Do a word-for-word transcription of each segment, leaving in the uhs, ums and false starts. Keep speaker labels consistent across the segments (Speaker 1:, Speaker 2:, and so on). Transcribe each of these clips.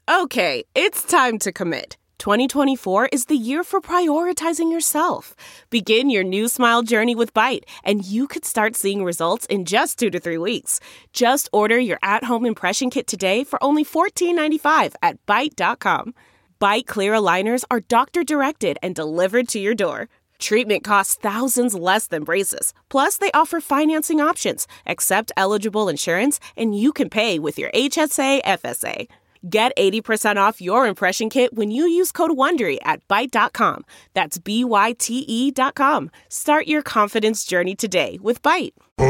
Speaker 1: Okay, it's time to commit. twenty twenty-four is the year for prioritizing yourself. Begin your new smile journey with Byte, and you could start seeing results in just two to three weeks. Just order your at-home impression kit today for only fourteen ninety-five at byte dot com. Byte clear aligners are doctor-directed and delivered to your door. Treatment costs thousands less than braces. Plus, they offer financing options, accept eligible insurance, and you can pay with your H S A F S A. Get eighty percent off your impression kit when you use code WONDERY at byte dot com. That's B Y T E dot com. Start your confidence journey today with Byte.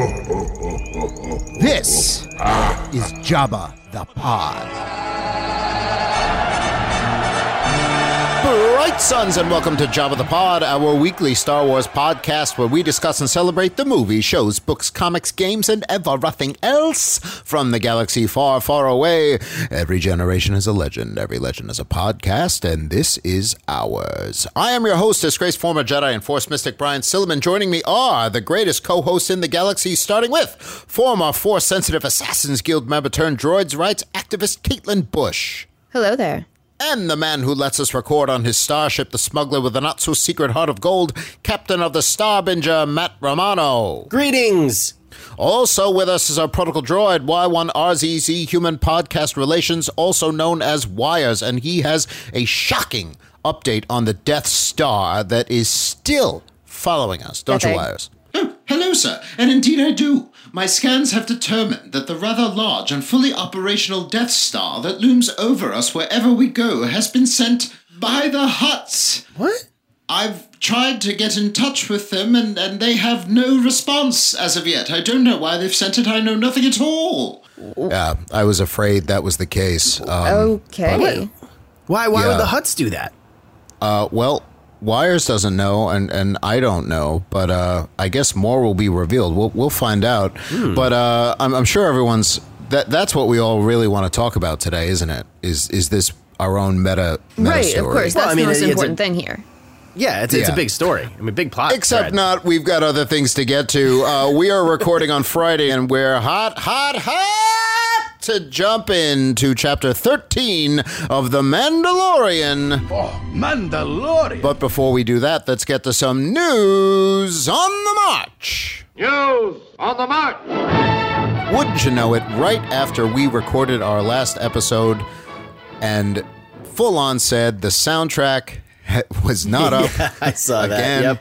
Speaker 2: This is Jabba the Pod. Right, sons, and welcome to Jabba the Pod, our weekly Star Wars podcast where we discuss and celebrate the movies, shows, books, comics, games, and everything else from the galaxy far, far away. Every generation is a legend, every legend is a podcast, and this is ours. I am your host, disgraced former Jedi and Force mystic Brian Silliman. Joining me are the greatest co-hosts in the galaxy, starting with former Force-sensitive Assassins Guild member turned droids rights activist Caitlin Bush.
Speaker 3: Hello there.
Speaker 2: And the man who lets us record on his starship, the smuggler with a not-so-secret heart of gold, captain of the Starbinger, Matt Romano.
Speaker 4: Greetings!
Speaker 2: Also with us is our protocol droid, Y one R Z Z Human Podcast Relations, also known as Wires, and he has a shocking update on the Death Star that is still following us. Don't okay. you, Wires?
Speaker 5: Oh, hello, sir. And indeed I do. My scans have determined that the rather large and fully operational Death Star that looms over us wherever we go has been sent by the Hutts.
Speaker 4: What?
Speaker 5: I've tried to get in touch with them, and, and they have no response as of yet. I don't know why they've sent it. I know nothing at all.
Speaker 2: Yeah, I was afraid that was the case. Um,
Speaker 3: okay.
Speaker 4: Why, why
Speaker 2: yeah.
Speaker 4: would the Hutts do that?
Speaker 2: Uh, well... Wires doesn't know, and, and I don't know, but uh, I guess more will be revealed. We'll we'll find out. Hmm. But uh, I'm, I'm sure everyone's that that's what we all really want to talk about today, isn't it? Is is this our own meta, meta
Speaker 3: right?
Speaker 2: story?
Speaker 3: Of course, that's well, I mean, the most important a, thing here.
Speaker 4: Yeah, it's, it's yeah. a big story. I mean, big plot.
Speaker 2: Except thread. Not. We've got other things to get to. Uh, we are recording on Friday, and we're hot, hot, hot to jump into chapter thirteen of The Mandalorian.
Speaker 6: Oh, Mandalorian.
Speaker 2: But before we do that, let's get to some news on the march.
Speaker 6: News on the march.
Speaker 2: Wouldn't you know it, right after we recorded our last episode and full on said the soundtrack was not up.
Speaker 4: Yeah, I saw
Speaker 2: again.
Speaker 4: that. Yep.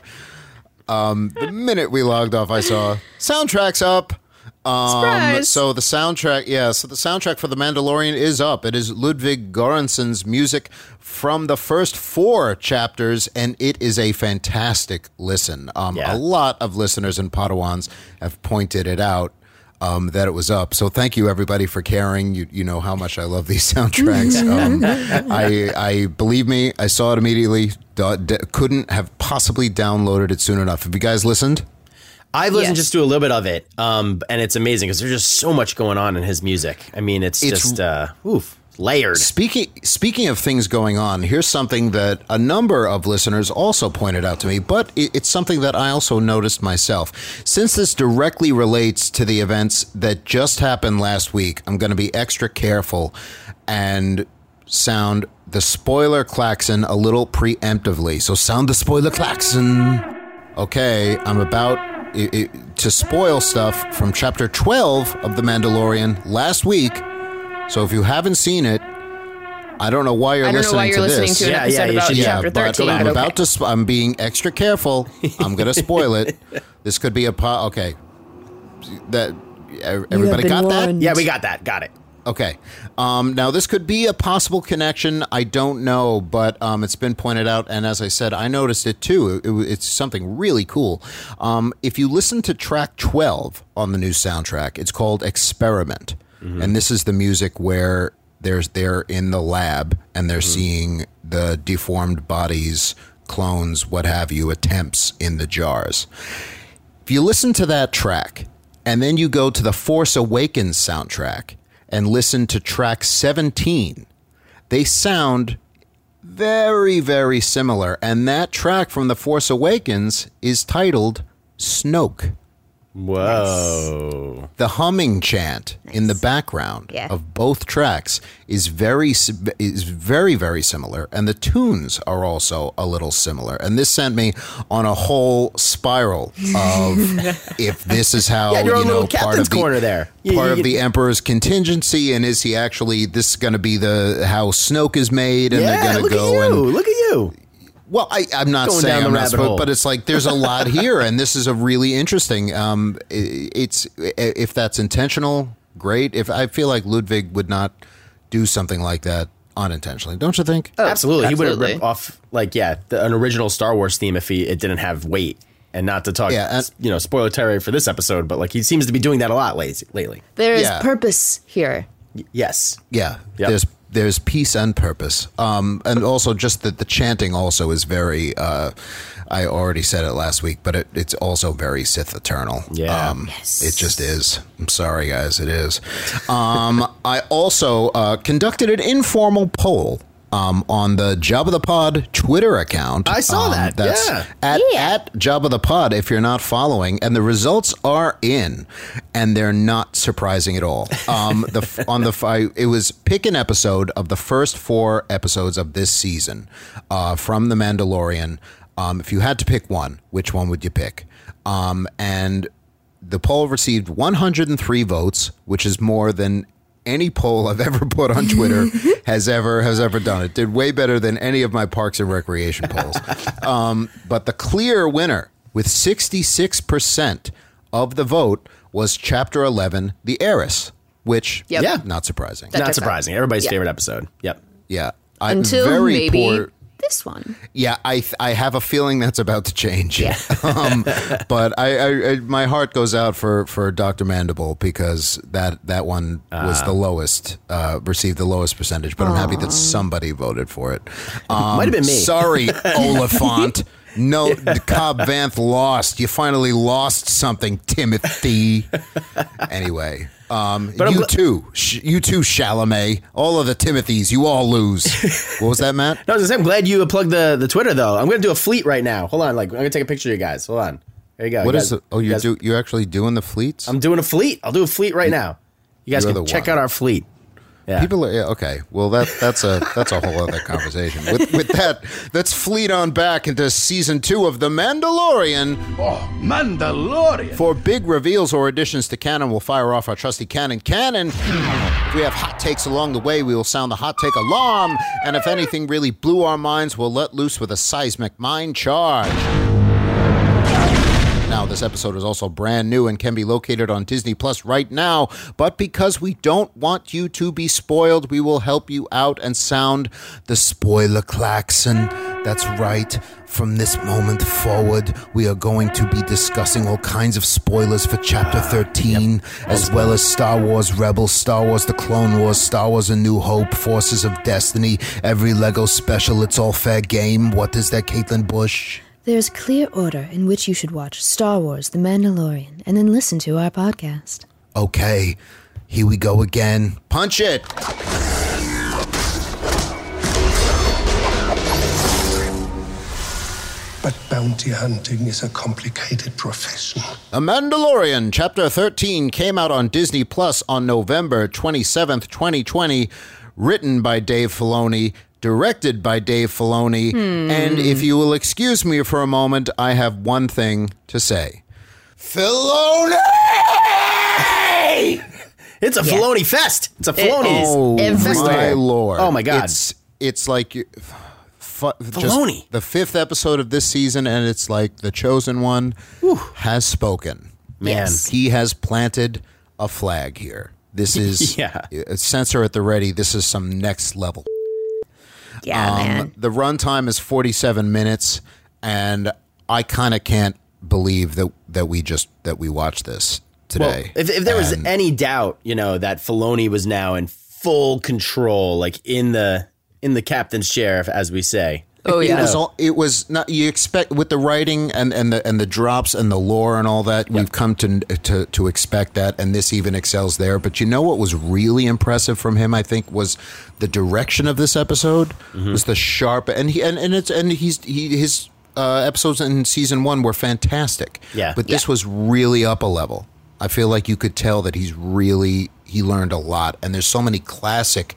Speaker 2: Um, the minute we logged off, I saw soundtrack's up. Um,
Speaker 3: Surprise!
Speaker 2: So the soundtrack, yeah, so the soundtrack for The Mandalorian is up. It is Ludwig Göransson's music from the first four chapters, and it is a fantastic listen. Um,
Speaker 4: yeah.
Speaker 2: A lot of listeners and Padawans have pointed it out. Um, that it was up. So thank you, everybody, for caring. You you know how much I love these soundtracks. Um, I, I believe me, I saw it immediately. D- d- couldn't have possibly downloaded it soon enough. Have you guys listened?
Speaker 4: I've listened
Speaker 3: yes.
Speaker 4: just to a little bit of it, um, and it's amazing because there's just so much going on in his music. I mean, it's, it's just uh, oof. Layered.
Speaker 2: Speaking speaking of things going on, here's something that a number of listeners also pointed out to me, but it, it's something that I also noticed myself. Since this directly relates to the events that just happened last week, I'm going to be extra careful and sound the spoiler klaxon a little preemptively. So sound the spoiler klaxon. Okay, I'm about it, it, to spoil stuff from chapter twelve of The Mandalorian last week. So if you haven't seen it, I don't know why you're
Speaker 3: I don't
Speaker 2: listening
Speaker 3: know why you're
Speaker 2: to
Speaker 3: listening
Speaker 2: this.
Speaker 3: to an
Speaker 4: Yeah,
Speaker 3: episode
Speaker 4: yeah, you
Speaker 3: about
Speaker 4: should-
Speaker 3: chapter
Speaker 2: yeah, but
Speaker 3: thirteen.
Speaker 2: I'm
Speaker 3: but
Speaker 2: about
Speaker 3: okay.
Speaker 2: to. Sp- I'm being extra careful. I'm going to spoil it. This could be a po- okay. That everybody
Speaker 3: been
Speaker 2: got that?
Speaker 3: warned.
Speaker 4: Yeah, we got that. Got it.
Speaker 2: Okay. Um, now, this could be a possible connection. I don't know, but um, it's been pointed out. And as I said, I noticed it too. It, it, it's something really cool. Um, if you listen to track twelve on the new soundtrack, it's called Experiment. Mm-hmm. And this is the music where there's they're in the lab and they're mm-hmm. seeing the deformed bodies, clones, what have you, attempts in the jars. If you listen to that track and then you go to the Force Awakens soundtrack and listen to track seventeen, they sound very, very similar. And that track from The Force Awakens is titled Snoke.
Speaker 4: Whoa.
Speaker 3: Nice.
Speaker 2: The humming chant nice. in the background
Speaker 3: yeah.
Speaker 2: of both tracks is very is very very similar, and the tunes are also a little similar. And this sent me on a whole spiral of if this is how
Speaker 4: yeah,
Speaker 2: you know part of the
Speaker 4: corner there.
Speaker 2: part
Speaker 4: you, you,
Speaker 2: of the Emperor's contingency, and is he actually this is going to be the how Snoke is made, and
Speaker 4: yeah,
Speaker 2: they're going to go
Speaker 4: at you.
Speaker 2: and
Speaker 4: look at you.
Speaker 2: Well, I, I'm not
Speaker 4: Going
Speaker 2: saying
Speaker 4: down the
Speaker 2: I'm not
Speaker 4: rabbit
Speaker 2: supposed,
Speaker 4: hole.
Speaker 2: but it's like there's a lot here, and this is a really interesting. Um, it, it's if that's intentional, great. If I feel like Ludwig would not do something like that unintentionally, don't you think?
Speaker 4: Oh, absolutely.
Speaker 3: absolutely.
Speaker 4: He would have ripped off like yeah, the, an original Star Wars theme if he it didn't have weight. And not to talk,
Speaker 2: yeah, and,
Speaker 4: you know, spoiler territory for this episode, but like he seems to be doing that a lot lately.
Speaker 3: There is
Speaker 2: yeah.
Speaker 3: purpose here.
Speaker 4: Y- yes.
Speaker 2: Yeah.
Speaker 4: Yep.
Speaker 2: There's there's peace and purpose, um, and also just that the chanting also is very. Uh, I already said it last week, but it, it's also very Sith Eternal.
Speaker 4: Yeah.
Speaker 2: Um,
Speaker 3: yes.
Speaker 2: It just is. I'm sorry, guys. It is. Um, I also uh, conducted an informal poll. Um, on the Jabba the Pod Twitter account.
Speaker 4: I saw
Speaker 2: um,
Speaker 4: that,
Speaker 2: That's
Speaker 4: yeah.
Speaker 2: At,
Speaker 3: Yeah.
Speaker 2: at Jabba the Pod if you're not following. And the results are in. And they're not surprising at all. Um, the on the I, It was pick an episode of the first four episodes of this season uh, from The Mandalorian. Um, if you had to pick one, which one would you pick? Um, and the poll received one hundred three votes, which is more than any poll I've ever put on Twitter has ever has ever done. It did way better than any of my Parks and Recreation polls. Um, but the clear winner with sixty-six percent of the vote was Chapter eleven, The Heiress, which,
Speaker 3: Yep.
Speaker 2: yeah, not surprising.
Speaker 3: That
Speaker 4: Not
Speaker 3: checks out.
Speaker 4: surprising. Everybody's
Speaker 3: Yeah.
Speaker 4: favorite episode. Yep.
Speaker 2: Yeah. I'm
Speaker 3: Until
Speaker 2: very
Speaker 3: maybe
Speaker 2: poor.
Speaker 3: this one.
Speaker 2: Yeah, I I have a feeling that's about to change.
Speaker 3: Yeah.
Speaker 2: um, but I, I, I my heart goes out for, for Doctor Mandible because that that one was the lowest, uh, received the lowest percentage. But I'm happy that somebody voted for it. Um,
Speaker 4: Might have been me.
Speaker 2: Sorry, Oliphant. No, Cobb Vanth lost. You finally lost something, Timothy. Anyway. Um,
Speaker 4: But I'm
Speaker 2: you
Speaker 4: gl-
Speaker 2: too, Sh- you too, Chalamet. All of the Timothys, you all lose. What was that, Matt?
Speaker 4: No, I was gonna say, I'm glad you plugged the, the Twitter though. I'm gonna do a fleet right now. Hold on, like I'm gonna take a picture of you guys. Hold on. There you go.
Speaker 2: What
Speaker 4: you
Speaker 2: is
Speaker 4: guys,
Speaker 2: it? Oh,
Speaker 4: you
Speaker 2: you
Speaker 4: guys-
Speaker 2: do? You actually doing the fleets?
Speaker 4: I'm doing a fleet. I'll do a fleet right now. You guys
Speaker 2: You're
Speaker 4: can
Speaker 2: the
Speaker 4: check
Speaker 2: one.
Speaker 4: out our fleet. Yeah.
Speaker 2: People are yeah, okay. Well, that that's a that's a whole other conversation. With, with that, let's fleet on back into season two of The Mandalorian.
Speaker 6: Oh, Mandalorian.
Speaker 2: For big reveals or additions to canon, we'll fire off our trusty canon cannon. If we have hot takes along the way, we will sound the hot take alarm. And if anything really blew our minds, we'll let loose with a seismic mind charge. Now, this episode is also brand new and can be located on Disney Plus right now. But because we don't want you to be spoiled, we will help you out and sound the spoiler klaxon. That's right. From this moment forward, we are going to be discussing all kinds of spoilers for Chapter thirteen, yep. as well as Star Wars Rebels, Star Wars The Clone Wars, Star Wars A New Hope, Forces of Destiny, every Lego special, It's All Fair Game. What is that, Caitlin Bush?
Speaker 7: There's clear order in which you should watch Star Wars The Mandalorian and then listen to our podcast.
Speaker 2: Okay, here we go again. Punch it!
Speaker 8: But bounty hunting is a complicated profession.
Speaker 2: The Mandalorian, Chapter thirteen, came out on Disney Plus on November twenty-seventh, twenty twenty, written by Dave Filoni, directed by Dave Filoni, hmm. and if you will excuse me for a moment, I have one thing to say. Filoni!
Speaker 4: It's a yeah. Filoni fest. It's a Filoni.
Speaker 2: Oh,
Speaker 3: everywhere.
Speaker 2: my Lord.
Speaker 4: Oh, my God.
Speaker 2: It's, it's like you, f- just
Speaker 4: Filoni.
Speaker 2: The fifth episode of this season, and it's like the chosen one Whew. has spoken.
Speaker 4: Man.
Speaker 2: Yes. He has planted a flag here. This is,
Speaker 4: yeah.
Speaker 2: censor at the ready, this is some next level.
Speaker 3: Yeah,
Speaker 2: um,
Speaker 3: man.
Speaker 2: The runtime is forty-seven minutes, and I kind of can't believe that that we just that we watched this today.
Speaker 4: Well, if, if there was
Speaker 2: and,
Speaker 4: any doubt, you know, that Filoni was now in full control, like in the in the captain's chair, as we say.
Speaker 3: Oh yeah,
Speaker 2: it was, all, it was not. You expect with the writing and, and the and the drops and the lore and all that. Yep. We've come to to to expect that, and this even excels there. But you know what was really impressive from him? I think was the direction of this episode mm-hmm. was the sharp and he and, and it's and he's he his uh, episodes in season one were fantastic.
Speaker 4: Yeah.
Speaker 2: But this
Speaker 3: Yeah.
Speaker 2: was really up a level. I feel like you could tell that he's really, he learned a lot. And there's so many classic,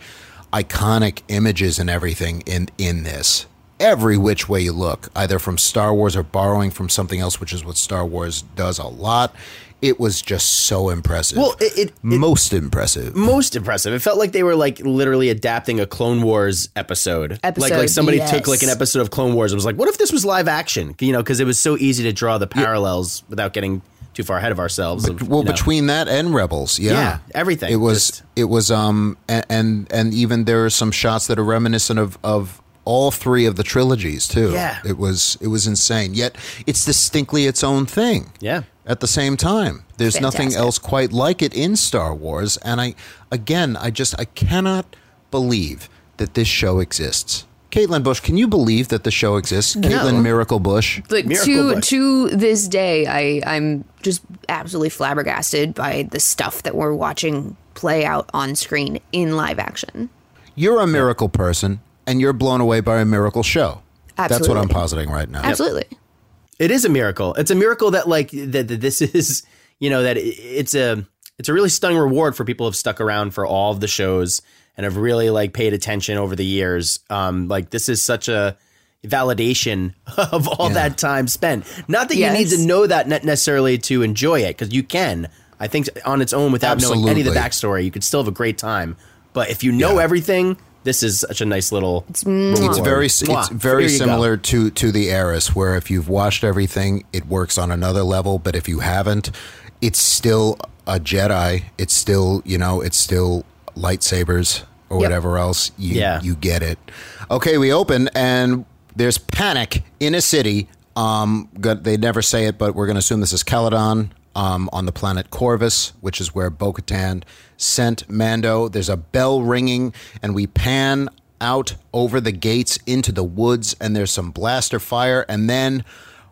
Speaker 2: iconic images and everything in, in this. Every which way you look, either from Star Wars or borrowing from something else, which is what Star Wars does a lot. It was just so impressive.
Speaker 4: Well, it, it, it
Speaker 2: most impressive.
Speaker 4: Most impressive. It felt like they were like literally adapting a Clone Wars episode.
Speaker 3: Episode,
Speaker 4: like like somebody
Speaker 3: yes.
Speaker 4: took like an episode of Clone Wars and was like, what if this was live action? You know, because it was so easy to draw the parallels without getting too far ahead of ourselves.
Speaker 2: But,
Speaker 4: of,
Speaker 2: well,
Speaker 4: you know.
Speaker 2: between that and Rebels, yeah,
Speaker 4: Yeah, everything.
Speaker 2: It was
Speaker 4: Just-
Speaker 2: it was um and, and and even there are some shots that are reminiscent of of all three of the trilogies too.
Speaker 4: Yeah.
Speaker 2: It was it was insane. Yet it's distinctly its own thing.
Speaker 4: Yeah.
Speaker 2: At the same time, there's nothing
Speaker 3: Fantastic.
Speaker 2: else quite like it in Star Wars, and I again, I just I cannot believe that this show exists. Caitlin Bush, can you believe that the show exists? Caitlin Miracle Bush.
Speaker 3: Like
Speaker 4: Miracle
Speaker 3: to
Speaker 4: Bush.
Speaker 3: to this day, I I'm just absolutely flabbergasted by the stuff that we're watching play out on screen in live action.
Speaker 2: You're a miracle person, and you're blown away by a miracle show. That's what I'm
Speaker 3: Absolutely.
Speaker 2: positing right now.
Speaker 3: Absolutely.
Speaker 4: It is a miracle. It's a miracle that like that, that this is, you know, that it, it's a it's a really stunning reward for people who have stuck around for all of the shows and have really like paid attention over the years. Um, like this is such a validation of all
Speaker 2: Yeah.
Speaker 4: that time spent. Not that
Speaker 3: Yes.
Speaker 4: you need to know that ne- necessarily to enjoy it, because you can. I think on its own, without knowing any of the
Speaker 2: Absolutely.
Speaker 4: backstory, you could still have a great time. But if you know
Speaker 2: Yeah.
Speaker 4: everything, this is such a nice little.
Speaker 3: It's
Speaker 2: It's very
Speaker 4: Mwah.
Speaker 2: it's very
Speaker 4: There you go.
Speaker 2: similar to to the Heiress, where if you've watched everything, it works on another level. But if you haven't, it's still a Jedi. It's still you know it's still lightsabers or
Speaker 3: Yep.
Speaker 2: whatever else. You,
Speaker 4: Yeah.
Speaker 2: you get it. Okay, we open and there's panic in a city. Um, got- they never say it, but we're going to assume this is Caladan. Um, on the planet Corvus, which is where Bo-Katan sent Mando. There's a bell ringing, and we pan out over the gates into the woods, and there's some blaster fire, and then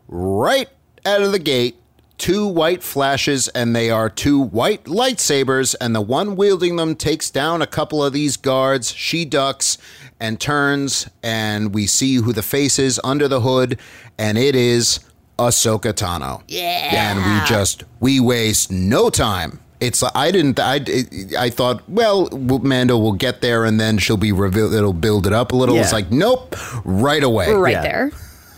Speaker 2: right out of the gate, two white flashes, and they are two white lightsabers, and the one wielding them takes down a couple of these guards. She ducks and turns, and we see who the face is under the hood, and it is Ahsoka Tano. Yeah. And we just, we waste no time. It's, I didn't, I, I thought, well, Mando will get there and then she'll be revealed, it'll build it up a little.
Speaker 4: Yeah.
Speaker 2: It's like, nope, right away.
Speaker 3: right
Speaker 4: Yeah.
Speaker 3: there.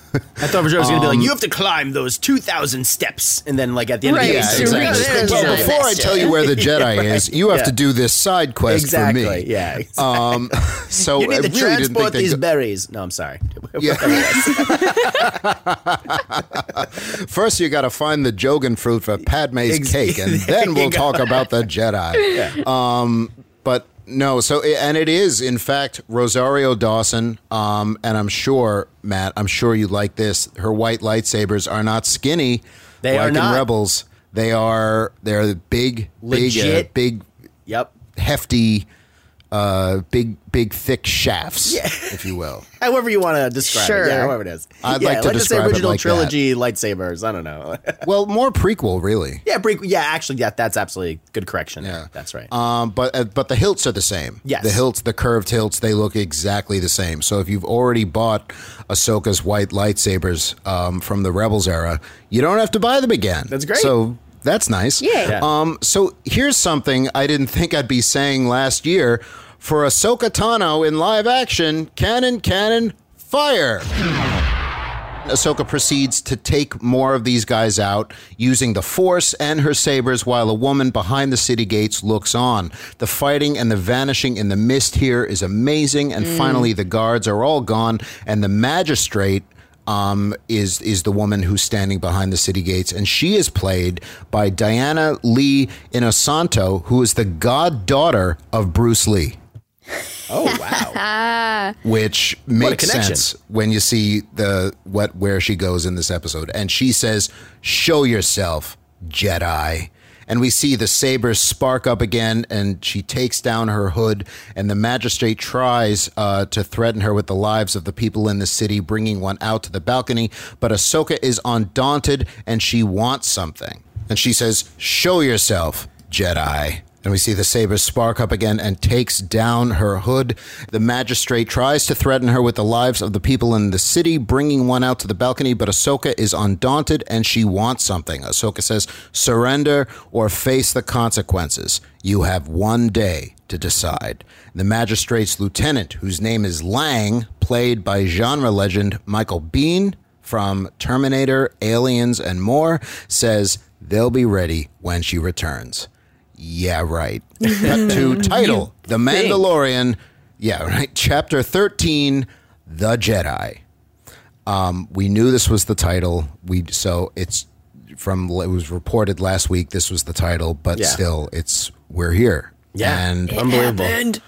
Speaker 4: I thought for sure it was going to
Speaker 2: Um,
Speaker 4: be like, you have to climb those two thousand steps. And then, like, at the end
Speaker 3: Right,
Speaker 4: of the
Speaker 2: Yeah,
Speaker 4: game,
Speaker 3: so
Speaker 4: it's like,
Speaker 2: exactly.
Speaker 3: there's
Speaker 2: Well,
Speaker 3: no
Speaker 2: before I tell you where the Jedi is, you have
Speaker 4: Yeah.
Speaker 2: to do this side quest
Speaker 4: exactly.
Speaker 2: for me.
Speaker 4: Yeah. Exactly.
Speaker 2: Um, so
Speaker 4: you need
Speaker 2: I
Speaker 4: to
Speaker 2: really didn't think
Speaker 4: transport
Speaker 2: they'd
Speaker 4: these
Speaker 2: go-
Speaker 4: berries. No, I'm sorry.
Speaker 2: Yeah. First, you got to find the Jogan fruit for Padme's
Speaker 4: Ex-
Speaker 2: cake, and
Speaker 4: there
Speaker 2: then
Speaker 4: you
Speaker 2: we'll
Speaker 4: go.
Speaker 2: talk about the Jedi. Um, but no, so and it is in fact Rosario Dawson, um, and I'm sure Matt, I'm sure you like this. Her white lightsabers are not skinny.
Speaker 4: They
Speaker 2: like
Speaker 4: are
Speaker 2: in
Speaker 4: not.
Speaker 2: Rebels. They are they're big, big, uh,
Speaker 4: Legit.
Speaker 2: big,
Speaker 4: Yep.
Speaker 2: hefty, uh, big, big, thick shafts, if you will.
Speaker 4: However you want to describe
Speaker 3: Sure.
Speaker 4: it. Yeah, however it is.
Speaker 2: I'd
Speaker 4: yeah,
Speaker 2: like to
Speaker 4: let's just say
Speaker 2: describe it
Speaker 4: original
Speaker 2: like that.
Speaker 4: trilogy lightsabers. I don't know.
Speaker 2: Well, more prequel, really.
Speaker 4: yeah, pre- yeah, actually, yeah, that's absolutely good correction.
Speaker 2: Yeah,
Speaker 4: That's right.
Speaker 2: Um, but uh, but the hilts are the same.
Speaker 4: Yes.
Speaker 2: the hilts, the curved hilts, they look exactly the same. So if you've already bought Ahsoka's white lightsabers um, from the Rebels era, you don't have to buy them again.
Speaker 4: That's great.
Speaker 2: So that's nice.
Speaker 3: Yeah.
Speaker 4: Yeah.
Speaker 2: Um. So here's something I didn't think I'd be saying last year. For Ahsoka Tano in live action, cannon, cannon, fire. Ahsoka proceeds to take more of these guys out using the Force and her sabers while a woman behind the city gates looks on. The fighting and the vanishing in the mist here is amazing, and finally the guards are all gone, and the magistrate um, is is the woman who's standing behind the city gates, and she is played by Diana Lee Inosanto, who is the goddaughter of Bruce Lee.
Speaker 4: oh, wow.
Speaker 2: Which makes
Speaker 4: connection.
Speaker 2: sense when you see the what where she goes in this episode. And she says, "Show yourself, Jedi." And we see the sabers spark up again, and she takes down her hood, and the magistrate tries uh, to threaten her with the lives of the people in the city, bringing one out to the balcony. But Ahsoka is undaunted, and she wants something. And she says, "Show yourself, Jedi." And And we see the sabers spark up again and takes down her hood. The magistrate tries to threaten her with the lives of the people in the city, bringing one out to the balcony, but Ahsoka is undaunted and she wants something. Ahsoka says, surrender or face the consequences. You have one day to decide. The magistrate's lieutenant, whose name is Lang, played by genre legend Michael Biehn from Terminator, Aliens, and more, says they'll be ready when she returns. Yeah, right. Cut to title, The Mandalorian. Yeah, right. Chapter thirteen, The Jedi. Um, we knew this was the title. We so it's from it was reported last week. This was the title, but
Speaker 4: yeah.
Speaker 2: still, it's we're here.
Speaker 4: Yeah,
Speaker 2: and
Speaker 4: unbelievable.
Speaker 3: Happened.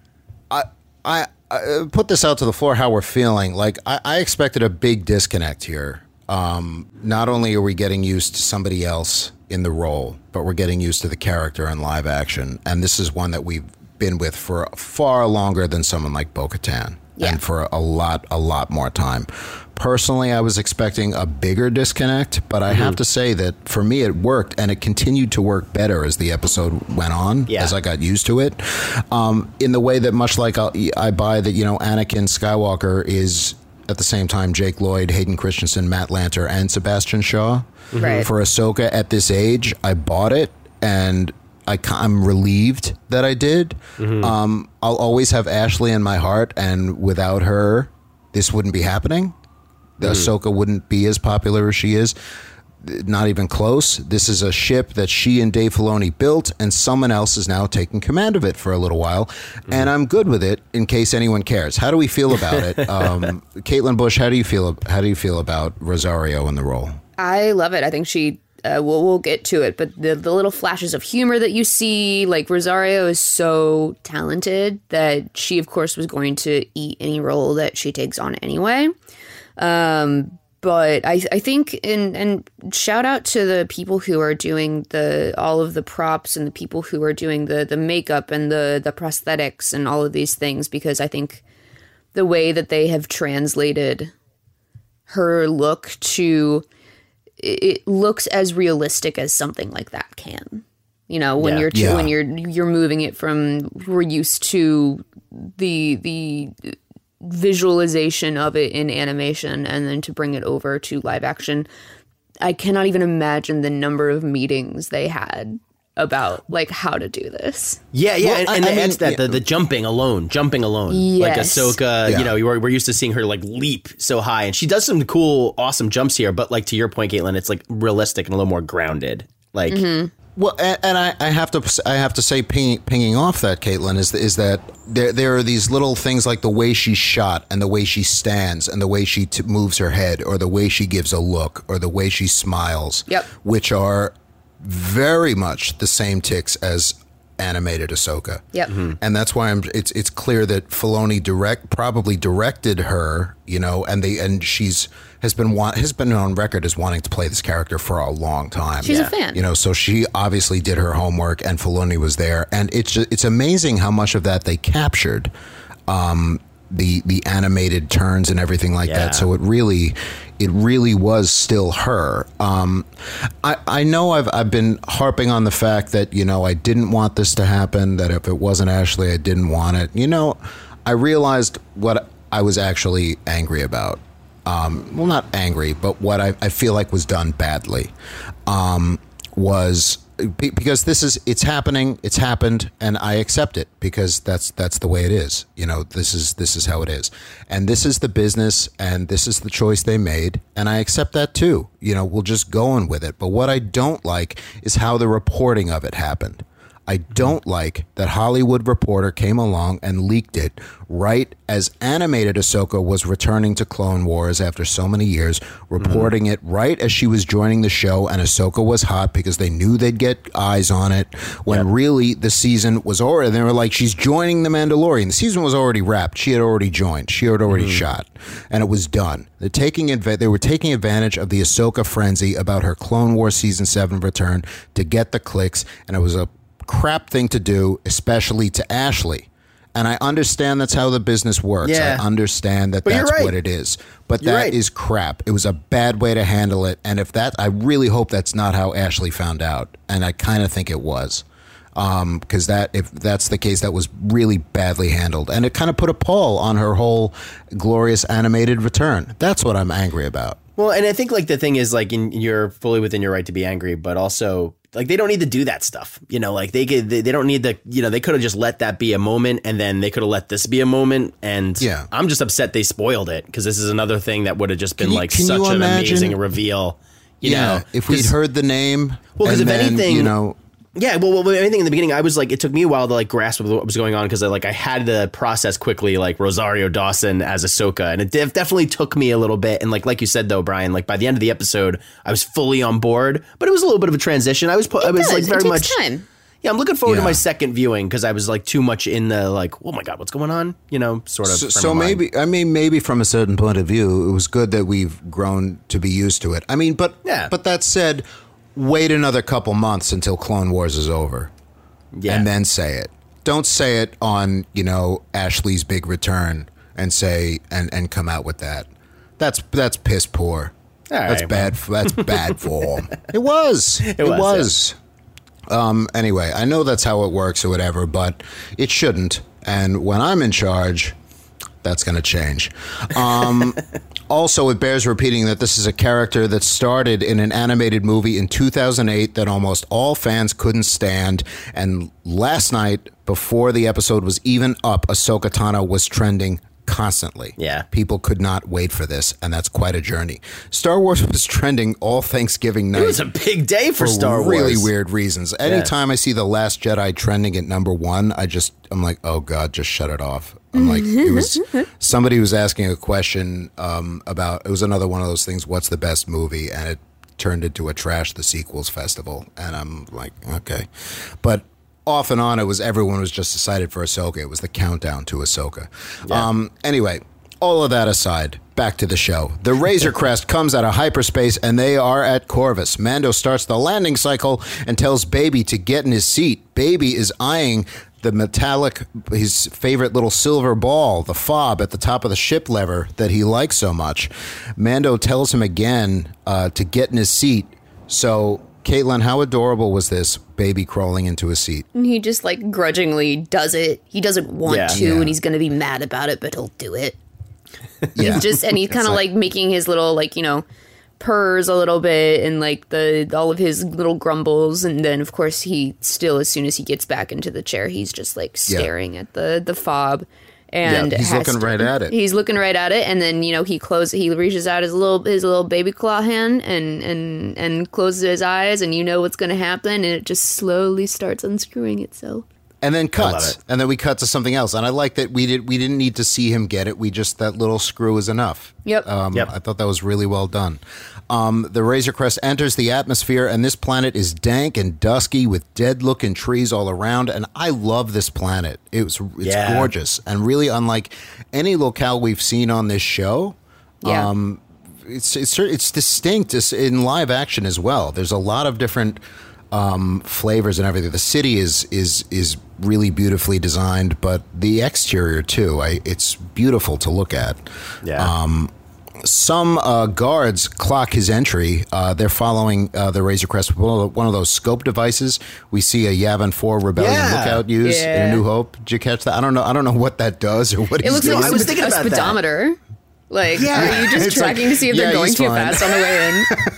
Speaker 2: I I. I put this out to the floor. How we're feeling. Like I, I expected a big disconnect here. Um, not only are we getting used to somebody else in the role, but we're getting used to the character in live action. And this is one that we've been with for far longer than someone like Bo-Katan. Yeah. And for a lot, a lot more time. Personally, I was expecting a bigger disconnect, but I mm-hmm. have to say that for me it worked, and it continued to work better as the episode went on, yeah. as I got used to it. Um, in the way that, much like I'll, I buy that, you know, Anakin Skywalker is at the same time Jake Lloyd, Hayden Christensen, Matt Lanter, and Sebastian Shaw.
Speaker 3: Right.
Speaker 2: For Ahsoka at this age, I bought it, and I, I'm relieved that I did. Mm-hmm. Um, I'll always have Ashley in my heart, and without her, this wouldn't be happening. The mm-hmm. Ahsoka wouldn't be as popular as she is. Not even close. This is a ship that she and Dave Filoni built, and someone else is now taking command of it for a little while. Mm-hmm. And I'm good with it, in case anyone cares. How do we feel about it? um, Caitlin Bush, how do you feel? How do you feel about Rosario in the role?
Speaker 3: I love it. I think she. Uh, we'll we'll get to it, but the the little flashes of humor that you see, like Rosario is so talented that she, of course, was going to eat any role that she takes on anyway. Um, but I, I think, and, and shout out to the people who are doing the, all of the props and the people who are doing the, the makeup and the, the prosthetics and all of these things, because I think the way that they have translated her look to, it looks as realistic as something like that can, you know, when yeah. you're, yeah. when you're, you're moving it from, we're used to the, the, visualization of it in animation and then to bring it over to live action. I cannot even imagine the number of meetings they had about like how to do this.
Speaker 4: Yeah, yeah, well, and, and
Speaker 2: I, I mean,
Speaker 4: it's that
Speaker 2: yeah.
Speaker 4: the, the jumping alone, jumping alone.
Speaker 3: Yes.
Speaker 4: Like Ahsoka, yeah. you know, we're, we're used to seeing her like leap so high, and she does some cool, awesome jumps here. But like to your point, Caitlin, it's like realistic and a little more grounded. Like.
Speaker 3: Mm-hmm.
Speaker 2: Well, and, and I, I have to I have to say, ping, pinging off that, Caitlin, is is that there there are these little things like the way she's shot and the way she stands and the way she t- moves her head or the way she gives a look or the way she smiles,
Speaker 3: yep.
Speaker 2: which are very much the same ticks as animated Ahsoka.
Speaker 3: Yep. Mm-hmm.
Speaker 2: And that's why I'm it's it's clear that Filoni direct probably directed her, you know, and they and she's has been want has been on record as wanting to play this character for a long time.
Speaker 3: She's
Speaker 2: yeah.
Speaker 3: a fan.
Speaker 2: You know, so she obviously did her homework, and Filoni was there, and it's just, it's amazing how much of that they captured. Um the the animated turns and everything like
Speaker 4: yeah.
Speaker 2: that. So it really it really was still her. Um, I, I know I've I've been harping on the fact that, you know, I didn't want this to happen, that if it wasn't Ashley, I didn't want it. You know, I realized what I was actually angry about. Um, well, not angry, but what I, I feel like was done badly um, was... because this is it's happening it's happened and I accept it because that's that's the way it is. You know, this is this is how it is, and this is the business, and this is the choice they made, and I accept that too. You know, we'll just go on with it. But what I don't like is how the reporting of it happened. I don't like that Hollywood Reporter came along and leaked it right as animated Ahsoka was returning to Clone Wars after so many years, reporting mm-hmm. it right as she was joining the show, and Ahsoka was hot because they knew they'd get eyes on it, when yep. really the season was already, they were like, she's joining The Mandalorian. The season was already wrapped. She had already joined. She had already mm-hmm. shot, and it was done. They're taking adv- they were taking advantage of the Ahsoka frenzy about her Clone Wars Season seven return to get the clicks, and it was a crap thing to do, especially to Ashley. And I understand that's how the business works.
Speaker 4: Yeah.
Speaker 2: I understand that
Speaker 4: but
Speaker 2: that's
Speaker 4: right.
Speaker 2: what it is. But
Speaker 4: you're
Speaker 2: that
Speaker 4: right.
Speaker 2: is crap. It was a bad way to handle it. And if that, I really hope that's not how Ashley found out. And I kind of think it was. because um, that if that's the case, that was really badly handled, and it kind of put a pall on her whole glorious animated return. That's what I'm angry about.
Speaker 4: Well, and I think like the thing is like in, you're fully within your right to be angry, but also like they don't need to do that stuff. You know, like they could, they, they don't need to, you know, they could have just let that be a moment and then they could have let this be a moment. And yeah. I'm just upset they spoiled it because this is another thing that would have just been you, like such an amazing reveal. You
Speaker 2: yeah.
Speaker 4: know,
Speaker 2: if we'd heard the name.
Speaker 4: Well, because if
Speaker 2: then,
Speaker 4: anything,
Speaker 2: you know.
Speaker 4: Yeah, well, well, anything in the beginning, I was like, it took me a while to like grasp what was going on because I like I had to process quickly like Rosario Dawson as Ahsoka, and it def- definitely took me a little bit. And like like you said though, Brian, like by the end of the episode, I was fully on board, but it was a little bit of a transition. I was pu- I was
Speaker 3: does.
Speaker 4: like very
Speaker 3: it
Speaker 4: much.
Speaker 3: takes time.
Speaker 4: Yeah, I'm looking forward
Speaker 2: yeah.
Speaker 4: to my second viewing because I was like too much in the like, oh my god, what's going on? You know, sort of.
Speaker 2: So, so maybe I mean maybe from a certain point of view, it was good that we've grown to be used to it. I mean, but
Speaker 4: yeah.
Speaker 2: but that said, wait another couple months until Clone Wars is over. Yeah. And then say it. Don't say it on, you know, Ashley's big return and say and, and come out with that. That's that's piss poor.
Speaker 4: All
Speaker 2: that's
Speaker 4: right,
Speaker 2: bad.
Speaker 4: well.
Speaker 2: That's bad form. It was. It,
Speaker 4: it was.
Speaker 2: was. Yeah. Um. Anyway, I know that's how it works or whatever, but it shouldn't. And when I'm in charge, that's going to change. Um, also, it bears repeating that this is a character that started in an animated movie in two thousand eight that almost all fans couldn't stand. And last night, before the episode was even up, Ahsoka Tano was trending constantly.
Speaker 4: Yeah.
Speaker 2: People could not wait for this, and that's quite a journey. Star Wars was trending all Thanksgiving night.
Speaker 4: It was a big day for,
Speaker 2: for
Speaker 4: Star Wars.
Speaker 2: really weird reasons. Anytime
Speaker 4: yeah.
Speaker 2: I see The Last Jedi trending at number one, I just, I'm like, oh God, just shut it off. I'm like, it was, somebody was asking a question um, about, it was another one of those things, what's the best movie? And it turned into a Trash the Sequels festival. And I'm like, okay. But off and on, it was everyone was just excited for Ahsoka. It was the countdown to Ahsoka. Yeah. Um, anyway, all of that aside, back to the show. The Razor Crest comes out of hyperspace, and they are at Corvus. Mando starts the landing cycle and tells Baby to get in his seat. Baby is eyeing the metallic, his favorite little silver ball, the fob at the top of the ship lever that he likes so much. Mando tells him again uh, to get in his seat. So, Caitlin, how adorable was this baby crawling into his seat?
Speaker 3: And he just like grudgingly does it. He doesn't want
Speaker 4: yeah,
Speaker 3: to,
Speaker 2: yeah.
Speaker 3: and he's going to be mad about it, but he'll do it.
Speaker 2: Yeah.
Speaker 3: He's just, and he's kind of like, like making his little like, you know, purrs a little bit and like the all of his little grumbles, and then of course he still, as soon as he gets back into the chair, he's just like staring yeah. at the the fob, and
Speaker 2: yeah, he's looking
Speaker 3: to,
Speaker 2: right at it.
Speaker 3: He's looking right at it, and then you know he closes, he reaches out his little his little baby claw hand and and and closes his eyes, and you know what's going to happen, and it just slowly starts unscrewing itself.
Speaker 2: And then cuts, and then we cut to something else. And I like that we did. We didn't need to see him get it. We just, that little screw is enough.
Speaker 3: Yep.
Speaker 2: Um,
Speaker 4: yep.
Speaker 2: I thought that was really well done. Um, the Razor Crest enters the atmosphere, and this planet is dank and dusky with dead-looking trees all around. And I love this planet. It was, it's
Speaker 4: yeah.
Speaker 2: gorgeous and really unlike any locale we've seen on this show.
Speaker 3: Yeah.
Speaker 2: Um, it's it's it's distinct in live action as well. There's a lot of different Um, flavors and everything. The city is is is really beautifully designed, but the exterior too. I, it's beautiful to look at.
Speaker 4: Yeah.
Speaker 2: Um, some uh, guards clock his entry. Uh, they're following uh, the Razor Crest with one of those scope devices we see a Yavin four Rebellion
Speaker 4: yeah.
Speaker 2: lookout use
Speaker 3: yeah.
Speaker 2: in A New Hope. Did you catch that? I don't know. I don't know what that does or what
Speaker 3: It
Speaker 2: he's
Speaker 3: looks
Speaker 2: doing.
Speaker 3: like
Speaker 4: I was thinking
Speaker 3: a
Speaker 4: about that.
Speaker 3: speedometer. Like,
Speaker 2: Yeah.
Speaker 3: are you just
Speaker 2: It's
Speaker 3: tracking
Speaker 2: like,
Speaker 3: to see if
Speaker 2: yeah,
Speaker 3: they're going
Speaker 2: he's
Speaker 3: too
Speaker 2: fine.
Speaker 3: fast on the way in?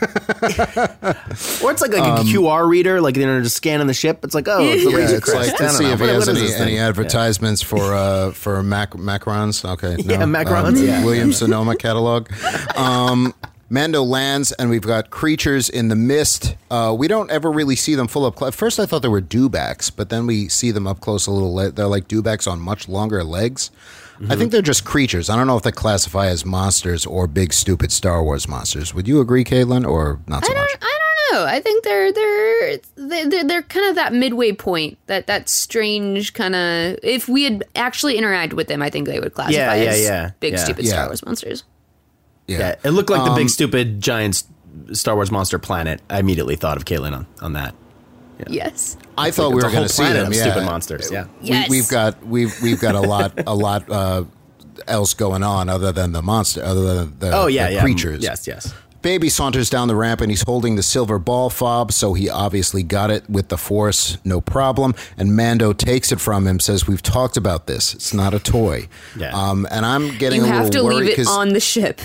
Speaker 4: Or it's like, like a Q R reader, like they're just scanning the ship. It's like, oh, it's the
Speaker 2: Yeah,
Speaker 4: Razor
Speaker 2: it's
Speaker 4: Crest.
Speaker 2: like
Speaker 4: I
Speaker 2: to
Speaker 4: don't
Speaker 2: see
Speaker 4: know.
Speaker 2: if he
Speaker 4: What-
Speaker 2: has
Speaker 4: what is
Speaker 2: any,
Speaker 4: this thing?
Speaker 2: any advertisements for uh, for mac- macarons. Okay, no.
Speaker 4: Yeah, macarons,
Speaker 2: Um,
Speaker 4: yeah.
Speaker 2: Williams Sonoma catalog. Um, Mando lands, and we've got creatures in the mist. Uh, we don't ever really see them full up. Cl- At first, I thought they were dewbacks, but then we see them up close a little. Le- they're like dewbacks on much longer legs. I think they're just creatures. I don't know if they classify as monsters or big, stupid Star Wars monsters. Would you agree, Caitlin, or not so
Speaker 3: I don't,
Speaker 2: much?
Speaker 3: I don't know. I think they're they're they're, they're kind of that midway point. That that strange kind of. If we had actually interacted with them, I think they would classify
Speaker 4: Yeah, yeah,
Speaker 3: as
Speaker 4: yeah,
Speaker 3: big,
Speaker 4: yeah.
Speaker 3: stupid
Speaker 2: Yeah.
Speaker 3: Star Wars monsters.
Speaker 4: Yeah, it looked like the
Speaker 2: Um,
Speaker 4: big, stupid, giant Star Wars monster planet. I immediately thought of Caitlin on, on that.
Speaker 3: Yes.
Speaker 2: I thought
Speaker 4: Like,
Speaker 2: we
Speaker 4: it's
Speaker 2: were
Speaker 4: a
Speaker 2: going
Speaker 4: whole
Speaker 2: to see
Speaker 4: planet
Speaker 2: them.
Speaker 4: of
Speaker 2: Yeah.
Speaker 4: stupid monsters. Yeah.
Speaker 3: Yes.
Speaker 2: We, we've got we've we've got a lot a lot uh, else going on other than the monster, other than the,
Speaker 4: Oh yeah,
Speaker 2: the
Speaker 4: yeah.
Speaker 2: creatures.
Speaker 4: Yes, yes.
Speaker 2: Baby saunters down the ramp and he's holding the silver ball fob, so he obviously got it with the Force, no problem. And Mando takes it from him, says, "We've talked about this. It's not a toy."
Speaker 4: Yeah.
Speaker 2: Um, and I'm getting
Speaker 3: You
Speaker 2: a little
Speaker 3: have to
Speaker 2: worried
Speaker 3: leave it
Speaker 2: 'cause-
Speaker 3: on the ship.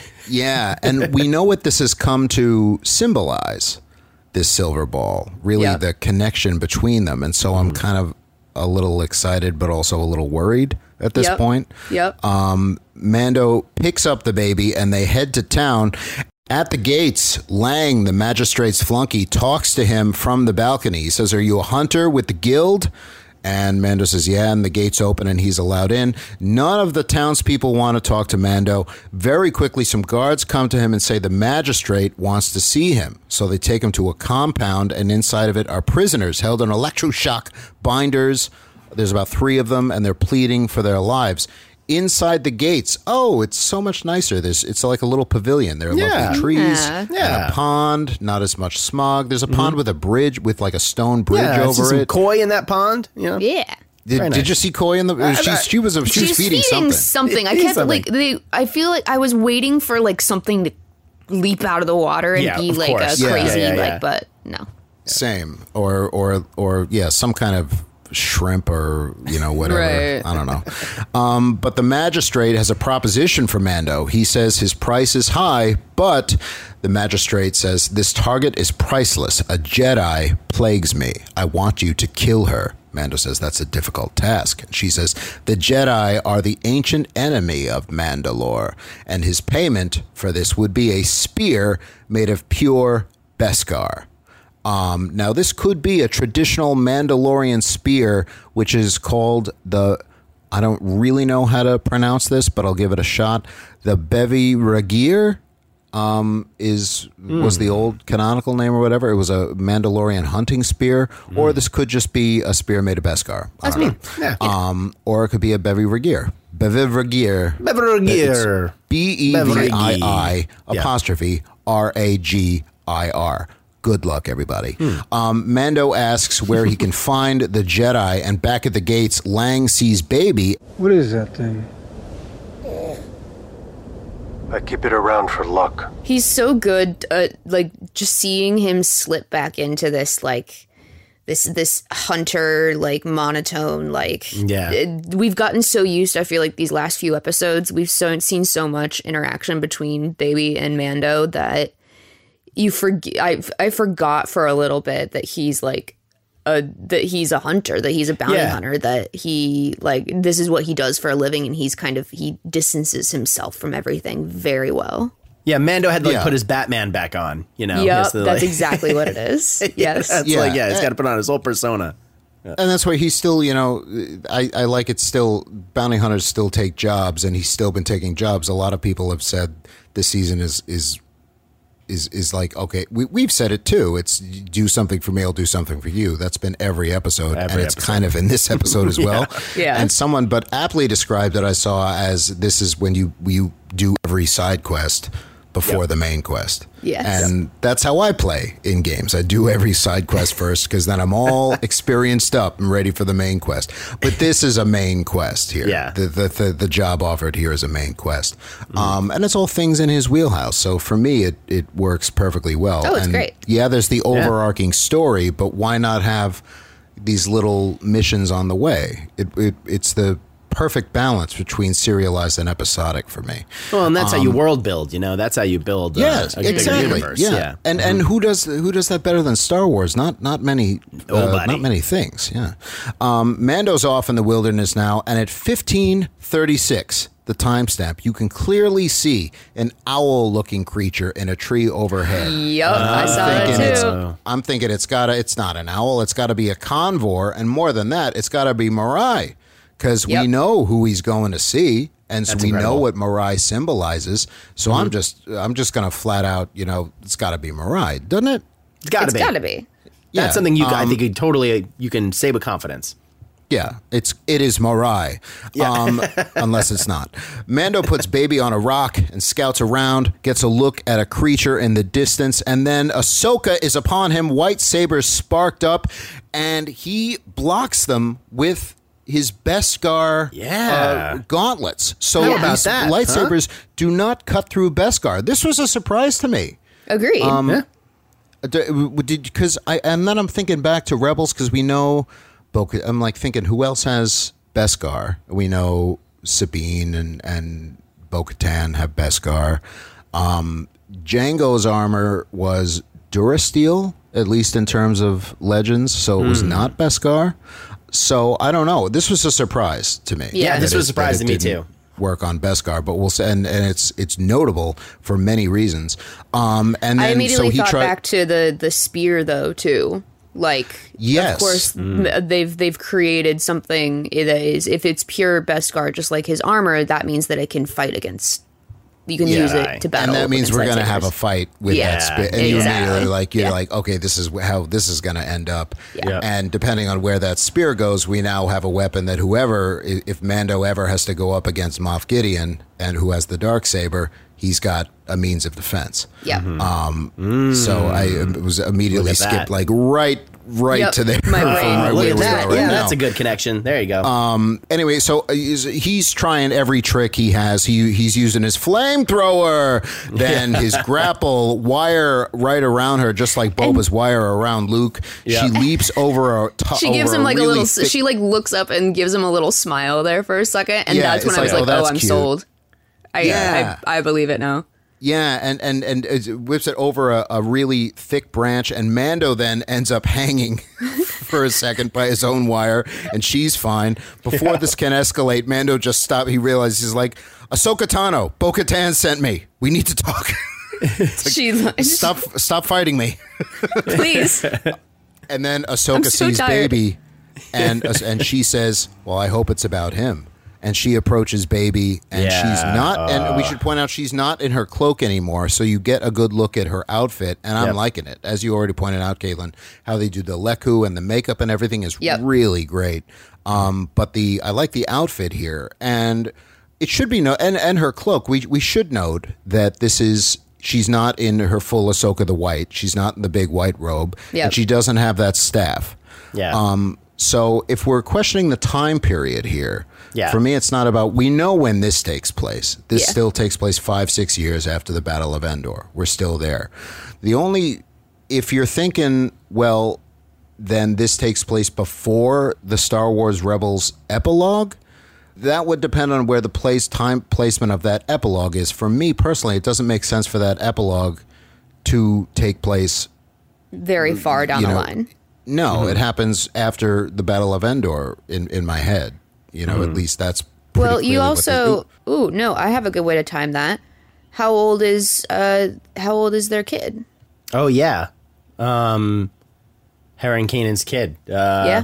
Speaker 2: yeah, and we know what this has come to symbolize. This silver ball, really,
Speaker 3: Yep.
Speaker 2: the connection between them, and so I'm kind of a little excited, but also a little worried at this
Speaker 3: Yep.
Speaker 2: point.
Speaker 3: Yep.
Speaker 2: Um, Mando picks up the baby and they head to town. At the gates, Lang, the magistrate's flunky, talks to him from the balcony. He says, "Are you a hunter with the guild?" And Mando says, "Yeah," and the gates open and he's allowed in. None of the townspeople want to talk to Mando. Very quickly, some guards come to him and say the magistrate wants to see him. So they take him to a compound, and inside of it are prisoners held in electroshock binders. There's about three of them, and they're pleading for their lives. Inside the gates, oh, it's so much nicer. There's, it's like a little pavilion. There are
Speaker 4: Yeah.
Speaker 2: lovely trees
Speaker 3: Yeah.
Speaker 2: and
Speaker 4: Yeah.
Speaker 2: a pond, not as much smog. There's a pond with a bridge, with like a stone bridge
Speaker 4: Yeah, I see
Speaker 2: over
Speaker 4: some
Speaker 2: it.
Speaker 4: koi in that pond. You know?
Speaker 3: Yeah.
Speaker 2: Did,
Speaker 4: Very
Speaker 2: did
Speaker 4: nice.
Speaker 2: you see Koi in the? She, she was a, she was
Speaker 3: She's
Speaker 2: feeding, something.
Speaker 3: I
Speaker 4: Feeding
Speaker 3: kept
Speaker 4: something.
Speaker 3: like they. I feel like I was waiting for like something to leap out of the water and
Speaker 4: Yeah,
Speaker 3: be
Speaker 4: of
Speaker 3: like
Speaker 4: course.
Speaker 3: a
Speaker 2: Yeah.
Speaker 3: crazy
Speaker 4: Yeah, yeah, yeah.
Speaker 3: like, but no.
Speaker 2: Same, or or or yeah, some kind of shrimp or you know whatever.
Speaker 3: Right.
Speaker 2: I don't know. Um, but the magistrate has a proposition for Mando. He says his price is high, but the magistrate says this target is priceless. A Jedi plagues me. I want you to kill her. Mando says that's a difficult task. And she says the Jedi are the ancient enemy of Mandalore, and his payment for this would be a spear made of pure Beskar. Um, now, this could be a traditional Mandalorian spear, which is called the, I don't really know how to pronounce this, but I'll give it a shot. The Bevi Ragir um, is was the old canonical name or whatever. It was a Mandalorian hunting spear, or this could just be a spear made of Beskar. I don't know.
Speaker 4: Yeah.
Speaker 2: Um, or it could be a Bevi Ragir. Bevi Ragir.
Speaker 4: Bevergear.
Speaker 2: B E V I I
Speaker 4: Yeah.
Speaker 2: apostrophe R A G I R. Good luck, everybody. Um, Mando asks where he can find the Jedi, and back at the gates, Lang sees Baby.
Speaker 8: What is that thing?
Speaker 6: I keep it around for luck.
Speaker 3: He's so good. Uh, like just seeing him slip back into this like this this hunter like monotone like
Speaker 4: Yeah.
Speaker 3: uh, we've gotten so used. I feel like these last few episodes we've so seen so much interaction between Baby and Mando that you forget. I I forgot for a little bit that he's like a that he's a hunter, that he's a bounty
Speaker 4: Yeah.
Speaker 3: hunter, that he like this is what he does for a living, and he's kind of he distances himself from everything very well.
Speaker 4: Yeah, Mando had to like,
Speaker 2: Yeah.
Speaker 4: put his Batman back on, you know? He
Speaker 3: Yep,
Speaker 4: has to,
Speaker 3: that's
Speaker 4: like-
Speaker 3: exactly what it is. Yes.
Speaker 4: That's
Speaker 2: Yeah.
Speaker 4: like, yeah, he's got to put on his whole persona.
Speaker 2: And that's why he's still, you know, I, I like it still, bounty hunters still take jobs, and he's still been taking jobs. A lot of people have said this season is is is is like, okay, we, we've said it too. It's do something for me, I'll do something for you. That's been every episode,
Speaker 4: Every
Speaker 2: and it's
Speaker 4: episode.
Speaker 2: kind of in this episode as well.
Speaker 3: Yeah.
Speaker 2: And someone, but aptly described it, I saw as this is when you you do every side quest before
Speaker 4: Yep.
Speaker 2: the main quest.
Speaker 3: Yes.
Speaker 2: And that's how I play in games. I do every side quest first because then I'm all experienced up and ready for the main quest. But this is a main quest here.
Speaker 4: Yeah.
Speaker 2: The the the, the job offered here is a main quest. Um, and it's all things in his wheelhouse. So for me it it works perfectly well.
Speaker 3: Oh, it's
Speaker 2: and
Speaker 3: great.
Speaker 2: Yeah, there's the overarching story, but why not have these little missions on the way? It, it it's the perfect balance between serialized and episodic for me.
Speaker 4: Well, and that's how you world build, you know? That's how you build uh,
Speaker 2: Yes,
Speaker 4: a bigger
Speaker 2: exactly.
Speaker 4: universe.
Speaker 2: Yeah,
Speaker 4: Yeah.
Speaker 2: and and who does who does that better than Star Wars? Not not many, uh,
Speaker 4: Nobody.
Speaker 2: not many things. Yeah, um, Mando's off in the wilderness now, and at fifteen thirty-six, the timestamp, you can clearly see an owl-looking creature in a tree overhead.
Speaker 3: Yep, I saw that
Speaker 2: thinking it's,
Speaker 3: too.
Speaker 2: I'm thinking it's gotta. It's not an owl. It's got to be a convor, and more than that, it's got to be Mirai, because we
Speaker 3: Yep.
Speaker 2: know who he's going to see, and so
Speaker 4: That's
Speaker 2: we know
Speaker 4: incredible.
Speaker 2: what Mirai symbolizes. So I'm just, I'm just gonna flat out, you know, it's got to be Mirai, doesn't it?
Speaker 4: It's got to
Speaker 3: It's
Speaker 4: be.
Speaker 3: gotta be.
Speaker 2: Yeah,
Speaker 4: That's something you, I
Speaker 2: um,
Speaker 4: think you totally, you can say with confidence.
Speaker 2: Yeah, it's it is Mirai, um, unless it's not. Mando puts Baby on a rock and scouts around, gets a look at a creature in the distance, and then Ahsoka is upon him, white sabers sparked up, and he blocks them with his Beskar
Speaker 4: Yeah.
Speaker 2: uh, gauntlets. So
Speaker 4: How about
Speaker 2: these
Speaker 4: that, huh?
Speaker 2: lightsabers do not cut through Beskar. This was a surprise to me.
Speaker 3: Agreed.
Speaker 2: Um,
Speaker 4: Yeah.
Speaker 2: Because I and then I'm thinking back to Rebels because we know, Bo- I'm like thinking who else has Beskar? We know Sabine and and Bo-Katan have Beskar. Um, Jango's armor was Durasteel, at least in terms of legends, so it was not Beskar. So I don't know. This was a surprise to me.
Speaker 3: Yeah,
Speaker 2: that
Speaker 4: this was a
Speaker 2: it-
Speaker 4: surprise
Speaker 2: that
Speaker 4: to
Speaker 2: it
Speaker 4: me,
Speaker 2: didn't
Speaker 4: too.
Speaker 2: Work on Beskar, but we'll say, and, and it's it's notable for many reasons. Um, and then
Speaker 3: I immediately
Speaker 2: so he
Speaker 3: thought
Speaker 2: tried.
Speaker 3: back to the the spear though too. Like,
Speaker 2: Yes.
Speaker 3: of course, m- they've they've created something that is, if it's pure Beskar, just like his armor, that means that it can fight against. You can use
Speaker 4: Yeah.
Speaker 3: it to battle.
Speaker 2: and that means we're
Speaker 3: against
Speaker 2: going to have a
Speaker 3: lightsabers.
Speaker 2: fight with
Speaker 3: Yeah,
Speaker 2: that spit. And you
Speaker 3: exactly.
Speaker 2: immediately like, you're
Speaker 3: Yeah.
Speaker 2: like, okay, this is how this is going to end up.
Speaker 3: Yeah.
Speaker 2: And depending on where that spear goes, we now have a weapon that whoever, i- if Mando ever has to go up against Moff Gideon and who has the Darksaber, he's got a means of defense.
Speaker 3: Yeah.
Speaker 2: Um, So I uh, was immediately
Speaker 4: Look at that.
Speaker 2: skipped like right, right
Speaker 3: Yep.
Speaker 2: to there.
Speaker 3: My
Speaker 2: from
Speaker 3: brain.
Speaker 2: right
Speaker 4: Look
Speaker 2: where
Speaker 4: at
Speaker 2: we
Speaker 4: that.
Speaker 2: are right
Speaker 4: Yeah,
Speaker 2: now.
Speaker 4: that's a good connection. There you go.
Speaker 2: Um, anyway, so uh, he's, he's trying every trick he has. He he's using his flamethrower, then his grapple wire right around her, just like Boba's wire around Luke.
Speaker 4: Yeah.
Speaker 2: She leaps over a. T-
Speaker 3: She gives
Speaker 2: over
Speaker 3: him like a,
Speaker 2: really
Speaker 3: little.
Speaker 2: thick-
Speaker 3: She like looks up and gives him a little smile there for a second, and
Speaker 2: Yeah,
Speaker 3: that's when
Speaker 2: it's
Speaker 3: I was
Speaker 2: like,
Speaker 3: like,
Speaker 2: oh,
Speaker 3: "Oh,
Speaker 2: that's
Speaker 3: I'm
Speaker 2: cute.
Speaker 3: sold." I,
Speaker 2: Yeah.
Speaker 3: I I believe it now.
Speaker 2: Yeah, and and and it whips it over a, a really thick branch, and Mando then ends up hanging for a second by his own wire, and she's fine. Before this can escalate, Mando just stopped. He realizes he's like, Ahsoka Tano, Bo-Katan sent me. We need to talk.
Speaker 3: She's like,
Speaker 2: Stop, stop fighting me.
Speaker 3: please.
Speaker 2: And then Ahsoka
Speaker 3: I'm so
Speaker 2: sees
Speaker 3: tired.
Speaker 2: Baby, and and she says, "Well, I hope it's about him." And she approaches Baby, and
Speaker 4: Yeah,
Speaker 2: she's not. and we should point out she's not in her cloak anymore, so you get a good look at her outfit, and I'm
Speaker 4: Yep.
Speaker 2: liking it. As you already pointed out, Caitlin, how they do the leku and the makeup and everything is
Speaker 3: Yep.
Speaker 2: really great. Um, but the I like the outfit here, and it should be no, and and her cloak. We we should note that this is. She's not in her full Ahsoka the White. She's not in the big white robe.
Speaker 3: Yep.
Speaker 2: And she doesn't have that staff.
Speaker 4: yeah.
Speaker 2: Um, so if we're questioning the time period here,
Speaker 4: Yeah.
Speaker 2: for me, it's not about, we know when this takes place. This
Speaker 3: Yeah.
Speaker 2: still takes place five, six years after the Battle of Endor. We're still there. The only, if you're thinking, well, then this takes place before the Star Wars Rebels epilogue, that would depend on where the place time placement of that epilogue is. For me personally, it doesn't make sense for that epilogue to take place.
Speaker 3: Very far down
Speaker 2: you
Speaker 3: the
Speaker 2: know,
Speaker 3: line.
Speaker 2: No, it happens after the Battle of Endor in, in my head. You know, at least that's pretty
Speaker 3: Well,
Speaker 2: clearly
Speaker 3: you
Speaker 2: what they-
Speaker 3: also. Ooh, no, I have a good way to time that. How old is uh how old is their kid?
Speaker 4: oh yeah. Um, Harry Kanan's kid. Uh,
Speaker 3: yeah.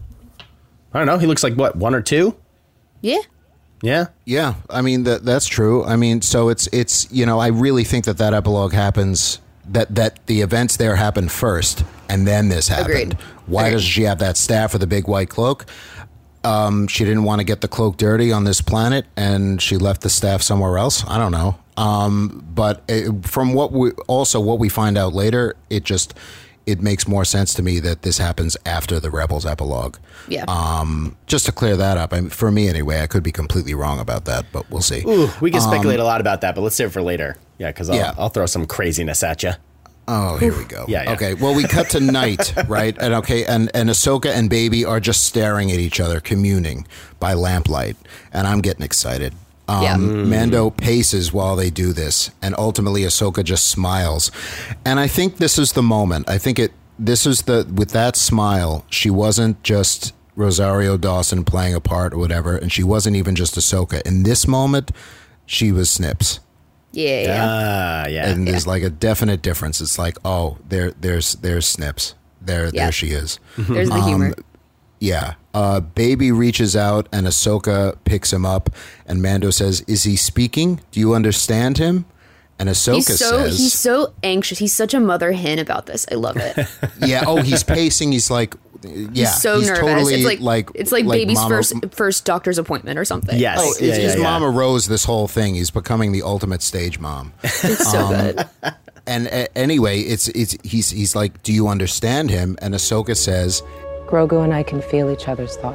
Speaker 4: I don't know. He looks like what, one or two?
Speaker 3: Yeah.
Speaker 4: Yeah.
Speaker 2: Yeah, I mean that that's true. I mean, so it's it's you know, I really think that that epilogue happens that that the events there happen first and then this happened.
Speaker 3: Agreed.
Speaker 2: Why
Speaker 3: Agreed.
Speaker 2: does she have that staff with a big white cloak? Um, she didn't want to get the cloak dirty on this planet, and she left the staff somewhere else. I don't know. Um, but it, from what we also what we find out later, it just it makes more sense to me that this happens after the Rebels epilogue.
Speaker 3: Yeah.
Speaker 2: Um, just to clear that up, I mean, for me anyway, I could be completely wrong about that, but we'll see.
Speaker 4: Ooh, we can speculate a lot about that, but let's save it for later. Yeah, because I'll,
Speaker 2: Yeah.
Speaker 4: I'll throw some craziness at you.
Speaker 2: Oh, here we go.
Speaker 4: Yeah, yeah.
Speaker 2: Okay. Well, we cut to night, right? And okay, and and Ahsoka and Baby are just staring at each other, communing by lamplight, and I'm getting excited. Um,
Speaker 3: Yeah.
Speaker 2: Mando paces while they do this, and ultimately Ahsoka just smiles. And I think this is the moment. I think it. This is the with that smile. She wasn't just Rosario Dawson playing a part or whatever, and she wasn't even just Ahsoka. In this moment, she was Snips.
Speaker 3: Yeah. Yeah.
Speaker 4: Ah, yeah.
Speaker 2: And there's like a definite difference. It's like, oh, there, there's, there's Snips. There,
Speaker 3: Yeah.
Speaker 2: there she is.
Speaker 3: There's the humor.
Speaker 2: Yeah. Uh, Baby reaches out, and Ahsoka picks him up, and Mando says, "Is he speaking? Do you understand him?" And Ahsoka
Speaker 3: He's so
Speaker 2: says,
Speaker 3: he's so anxious. He's such a mother hen about this. I love it.
Speaker 2: "Yeah." Oh, he's pacing. He's like, "Yeah."
Speaker 3: He's so nervous.
Speaker 2: Totally
Speaker 3: it's like,
Speaker 2: like
Speaker 3: it's like, baby's
Speaker 2: Mama-
Speaker 3: first first doctor's appointment or something.
Speaker 4: Yes.
Speaker 2: Oh,
Speaker 4: yeah,
Speaker 2: it's,
Speaker 4: yeah,
Speaker 2: it's
Speaker 4: yeah.
Speaker 2: Mama Rose. This whole thing. He's becoming the ultimate stage mom.
Speaker 3: It's so good.
Speaker 2: And uh, anyway, it's it's he's he's like, "Do you understand him?" And Ahsoka says,
Speaker 9: Grogu and I can feel each other's thoughts.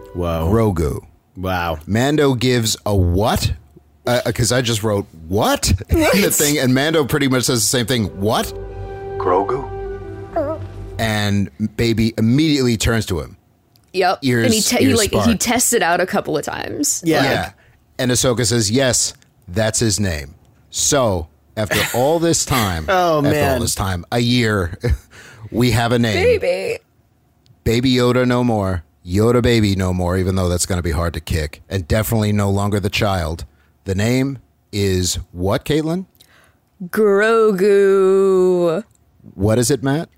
Speaker 4: Whoa.
Speaker 2: Grogu.
Speaker 4: Wow.
Speaker 2: Mando gives a what? Because uh, I just wrote what in the thing, and Mando pretty much says the same thing. What?
Speaker 6: Grogu?
Speaker 2: And Baby immediately turns to him.
Speaker 3: Yep.
Speaker 2: Ears,
Speaker 3: and he, te- he
Speaker 2: ears
Speaker 3: like
Speaker 2: spark.
Speaker 3: he tests it out a couple of times.
Speaker 4: Yeah.
Speaker 2: Yeah. And Ahsoka says, yes, that's his name. So after all this time,
Speaker 4: Oh,
Speaker 2: after
Speaker 4: man.
Speaker 2: all this time, a year, we have a name.
Speaker 3: Baby.
Speaker 2: Baby Yoda no more. Yoda baby no more, even though that's going to be hard to kick. And definitely no longer the child. The name is what, Caitlin?
Speaker 3: Grogu.
Speaker 2: What is it, Matt?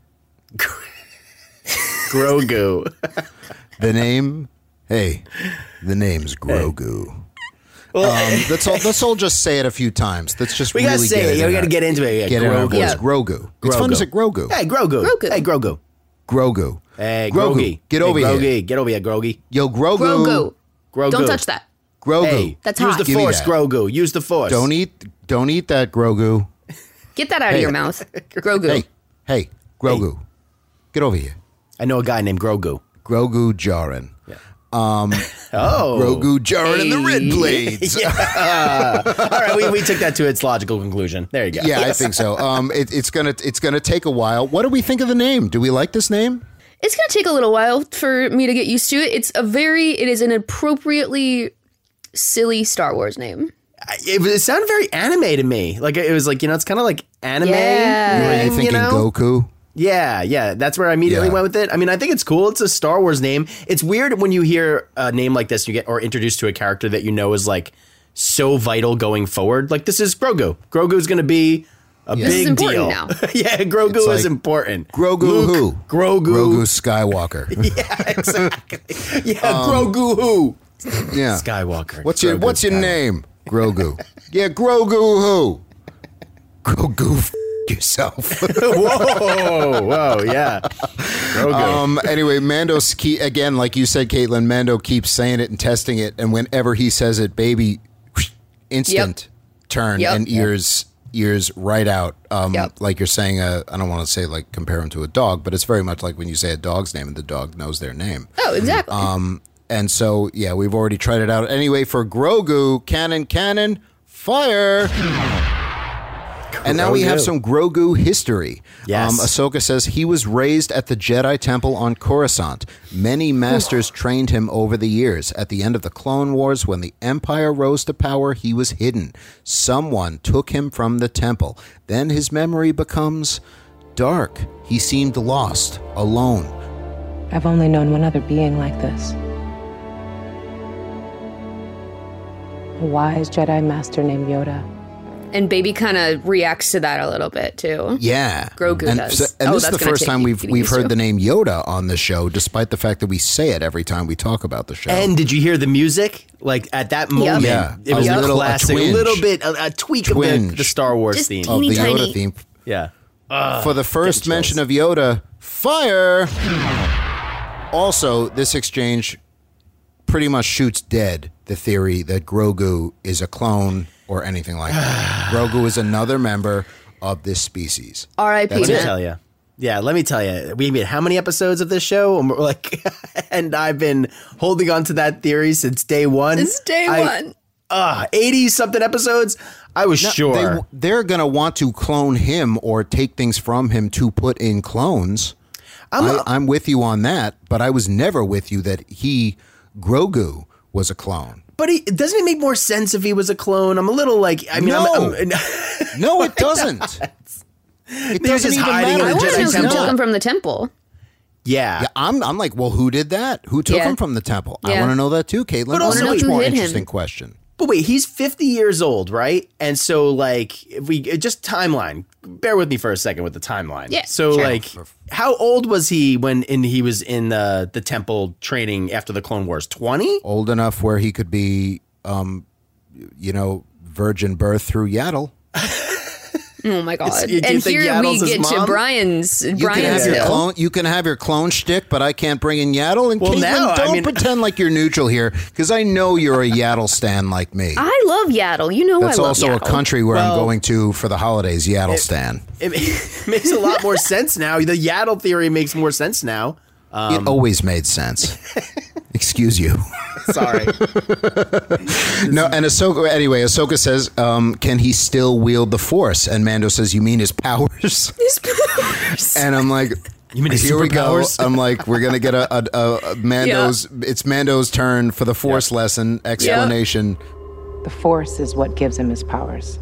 Speaker 4: Grogu.
Speaker 2: The name, hey, the name's Grogu. Um, let's all let's all just say it a few times. Let's just
Speaker 4: We
Speaker 2: really
Speaker 4: gotta say
Speaker 2: get
Speaker 4: it.
Speaker 2: it.
Speaker 4: Yeah,
Speaker 2: in
Speaker 4: we gotta
Speaker 2: our-
Speaker 4: get into it. Yeah,
Speaker 2: Get in our
Speaker 4: Grogu.
Speaker 2: voice.
Speaker 3: Yeah.
Speaker 2: Grogu. It's fun to say Grogu.
Speaker 4: Hey, Grogu.
Speaker 3: Grogu.
Speaker 4: Hey, Grogu.
Speaker 2: Grogu.
Speaker 4: Hey,
Speaker 2: Grogu.
Speaker 4: Grogu.
Speaker 2: Get
Speaker 4: hey,
Speaker 2: over
Speaker 4: Grogu.
Speaker 2: here.
Speaker 4: Get over here, Grogu.
Speaker 2: Yo, Grogu.
Speaker 3: Grogu.
Speaker 4: Grogu.
Speaker 3: Don't touch that.
Speaker 2: Grogu.
Speaker 4: Hey,
Speaker 3: That's
Speaker 4: use
Speaker 3: hot.
Speaker 4: the
Speaker 2: Give me
Speaker 4: force,
Speaker 2: that.
Speaker 4: Grogu. Use the force.
Speaker 2: Don't eat. Don't eat that, Grogu.
Speaker 3: Get that out
Speaker 2: Hey.
Speaker 3: of your mouth. Grogu.
Speaker 2: Hey, hey, Grogu. Get over here.
Speaker 4: I know a guy named Grogu.
Speaker 2: Grogu Jaren.
Speaker 4: Oh.
Speaker 2: Grogu Jaren and the Red
Speaker 3: Hey.
Speaker 2: Blades.
Speaker 4: All right, we, we took that to its logical conclusion. There you go.
Speaker 2: Yeah, I think so. Um, it, it's gonna it's gonna take a while. What do we think of the name? Do we like this name?
Speaker 3: It's going to take a little while for me to get used to it. It's a very, it is an appropriately silly Star Wars name.
Speaker 4: It, it sounded very anime to me. Like it was like, you know, it's kind of like anime.
Speaker 3: Yeah.
Speaker 2: Were you
Speaker 4: thing,
Speaker 2: thinking
Speaker 4: you know?
Speaker 2: Goku?
Speaker 4: Yeah, yeah. That's where I immediately
Speaker 2: Yeah.
Speaker 4: went with it. I mean, I think it's cool. It's a Star Wars name. It's weird when you hear a name like this, you get or introduced to a character that you know is like so vital going forward. Like this is Grogu. Grogu's going to be a
Speaker 2: Yeah.
Speaker 3: This is
Speaker 4: big
Speaker 3: important
Speaker 4: deal.
Speaker 3: now.
Speaker 4: Yeah, Grogu
Speaker 2: It's
Speaker 4: is
Speaker 2: like
Speaker 4: important.
Speaker 2: Grogu
Speaker 4: Luke,
Speaker 2: who?
Speaker 4: Grogu.
Speaker 2: Grogu Skywalker.
Speaker 4: Yeah, exactly. Yeah, Grogu who?
Speaker 2: Yeah.
Speaker 4: Skywalker.
Speaker 2: What's your
Speaker 4: Grogu
Speaker 2: What's your
Speaker 4: Skywalker.
Speaker 2: name? Grogu. Yeah, Grogu who? Grogu f- yourself.
Speaker 4: Whoa, whoa, yeah. Grogu.
Speaker 2: Um. Anyway, Mando's key again, like you said, Caitlin. Mando keeps saying it and testing it, and whenever he says it, baby, instant turn
Speaker 3: Yep.
Speaker 2: and ears ears right out. Um.
Speaker 3: Yep.
Speaker 2: Like you're saying, uh, I don't want to say like compare him to a dog, but it's very much like when you say a dog's name and the dog knows their name.
Speaker 3: Oh, exactly.
Speaker 2: Um. And so, yeah, we've already tried it out. Anyway, for Grogu, cannon, cannon, fire. And now we have
Speaker 4: Grogu.
Speaker 2: some Grogu history.
Speaker 4: Yes.
Speaker 2: Um, Ahsoka says he was raised at the Jedi Temple on Coruscant. Many masters trained him over the years. At the end of the Clone Wars, when the Empire rose to power, he was hidden. Someone took him from the temple. Then his memory becomes dark. He seemed lost, alone.
Speaker 9: I've only known one other being like this. A wise Jedi Master named Yoda.
Speaker 3: and Baby kind of reacts to that a little bit too.
Speaker 2: Yeah,
Speaker 3: Grogu
Speaker 2: and,
Speaker 3: does.
Speaker 2: so- and
Speaker 3: Oh,
Speaker 2: this is
Speaker 3: that's
Speaker 2: the
Speaker 3: gonna
Speaker 2: first
Speaker 3: take
Speaker 2: time
Speaker 3: you
Speaker 2: we've
Speaker 3: getting
Speaker 2: we've
Speaker 3: used
Speaker 2: heard
Speaker 3: to.
Speaker 2: the name Yoda on the show, despite the fact that we say it every time we talk about the show.
Speaker 4: And did you hear the music? Like at that moment,
Speaker 2: Yeah.
Speaker 4: it was
Speaker 2: A
Speaker 4: a
Speaker 2: little- a
Speaker 4: classic, a,
Speaker 2: twinge.
Speaker 4: little bit, a, a tweak of the,
Speaker 2: Twinge.
Speaker 4: the Star Wars
Speaker 3: Just
Speaker 4: theme.
Speaker 2: of
Speaker 3: teeny
Speaker 2: the Yoda
Speaker 3: tiny.
Speaker 2: theme.
Speaker 4: Yeah.
Speaker 2: For the first mention of Yoda, fire. Also, this exchange pretty much shoots dead the theory that Grogu is a clone or anything like that. Grogu is another member of this species.
Speaker 3: R I P
Speaker 4: Let me
Speaker 3: man.
Speaker 4: tell you. Yeah, let me tell you. We made how many episodes of this show? And we're like, and I've been holding on to that theory since day one.
Speaker 3: It's day
Speaker 4: I-
Speaker 3: one.
Speaker 4: Uh, eighty something episodes. I was sure.
Speaker 2: They, they're going to want to clone him or take things from him to put in clones.
Speaker 4: I'm,
Speaker 2: I, I'm with you on that, but I was never with you that he, Grogu, was a clone.
Speaker 4: but he, doesn't it make more sense if he was a clone? I'm a little like, I mean,
Speaker 2: No.
Speaker 4: I'm, I'm,
Speaker 2: No, it doesn't. It
Speaker 4: They're
Speaker 2: doesn't
Speaker 4: just
Speaker 2: even
Speaker 4: hiding in
Speaker 2: matter.
Speaker 3: I
Speaker 4: the
Speaker 3: want to
Speaker 4: Jedi
Speaker 3: know who
Speaker 4: Temple.
Speaker 3: took him from the temple.
Speaker 4: yeah.
Speaker 2: Yeah, I'm, I'm like, well, who did that? Who took
Speaker 3: Yeah.
Speaker 2: him from the temple? I
Speaker 3: Yeah.
Speaker 2: want to know that too, Caitlin.
Speaker 4: But
Speaker 2: That's
Speaker 4: also-
Speaker 2: a much
Speaker 3: Who
Speaker 2: more
Speaker 3: hid him?
Speaker 2: interesting question.
Speaker 4: But wait, he's fifty years old, right? And so, like, if we just timeline, bear with me for a second with the timeline.
Speaker 3: Yeah,
Speaker 4: So,
Speaker 3: sure.
Speaker 4: like, how old was he when in he was in the the temple training after the Clone Wars? twenty?
Speaker 2: Old enough where he could be, um, you know, virgin birth through Yaddle.
Speaker 3: Oh my god!
Speaker 4: you- do you
Speaker 3: And
Speaker 4: think
Speaker 3: here we
Speaker 4: Yaddle's his
Speaker 3: get to
Speaker 4: mom?
Speaker 3: Brian's
Speaker 2: You can
Speaker 3: Brian's
Speaker 2: have your
Speaker 3: hill.
Speaker 2: clone. You can have your clone shtick, but I can't bring in Yaddle. And
Speaker 4: Well,
Speaker 2: Caitlin,
Speaker 4: now, I
Speaker 2: don't
Speaker 4: mean-
Speaker 2: pretend like you're neutral here, because I know you're a Yaddle stan like me.
Speaker 3: I love Yaddle. You know
Speaker 2: That's
Speaker 3: I love
Speaker 2: also
Speaker 3: Yaddle.
Speaker 2: a country where
Speaker 4: Well,
Speaker 2: I'm going to for the holidays. Yaddle stan.
Speaker 4: It makes a lot more sense now. The Yaddle theory makes more sense now.
Speaker 2: it always made sense. excuse you.
Speaker 4: Sorry.
Speaker 2: No, and Ahsoka, anyway, Ahsoka says, um, can he still wield the Force? And Mando says, you mean his powers?
Speaker 3: His powers.
Speaker 2: And I'm like,
Speaker 4: You mean his
Speaker 2: here we go.
Speaker 4: superpowers?
Speaker 2: I'm like, we're going to get a, a, a Mando's, yeah. it's Mando's turn for the Force yep. lesson explanation.
Speaker 9: The Force is what gives him his powers.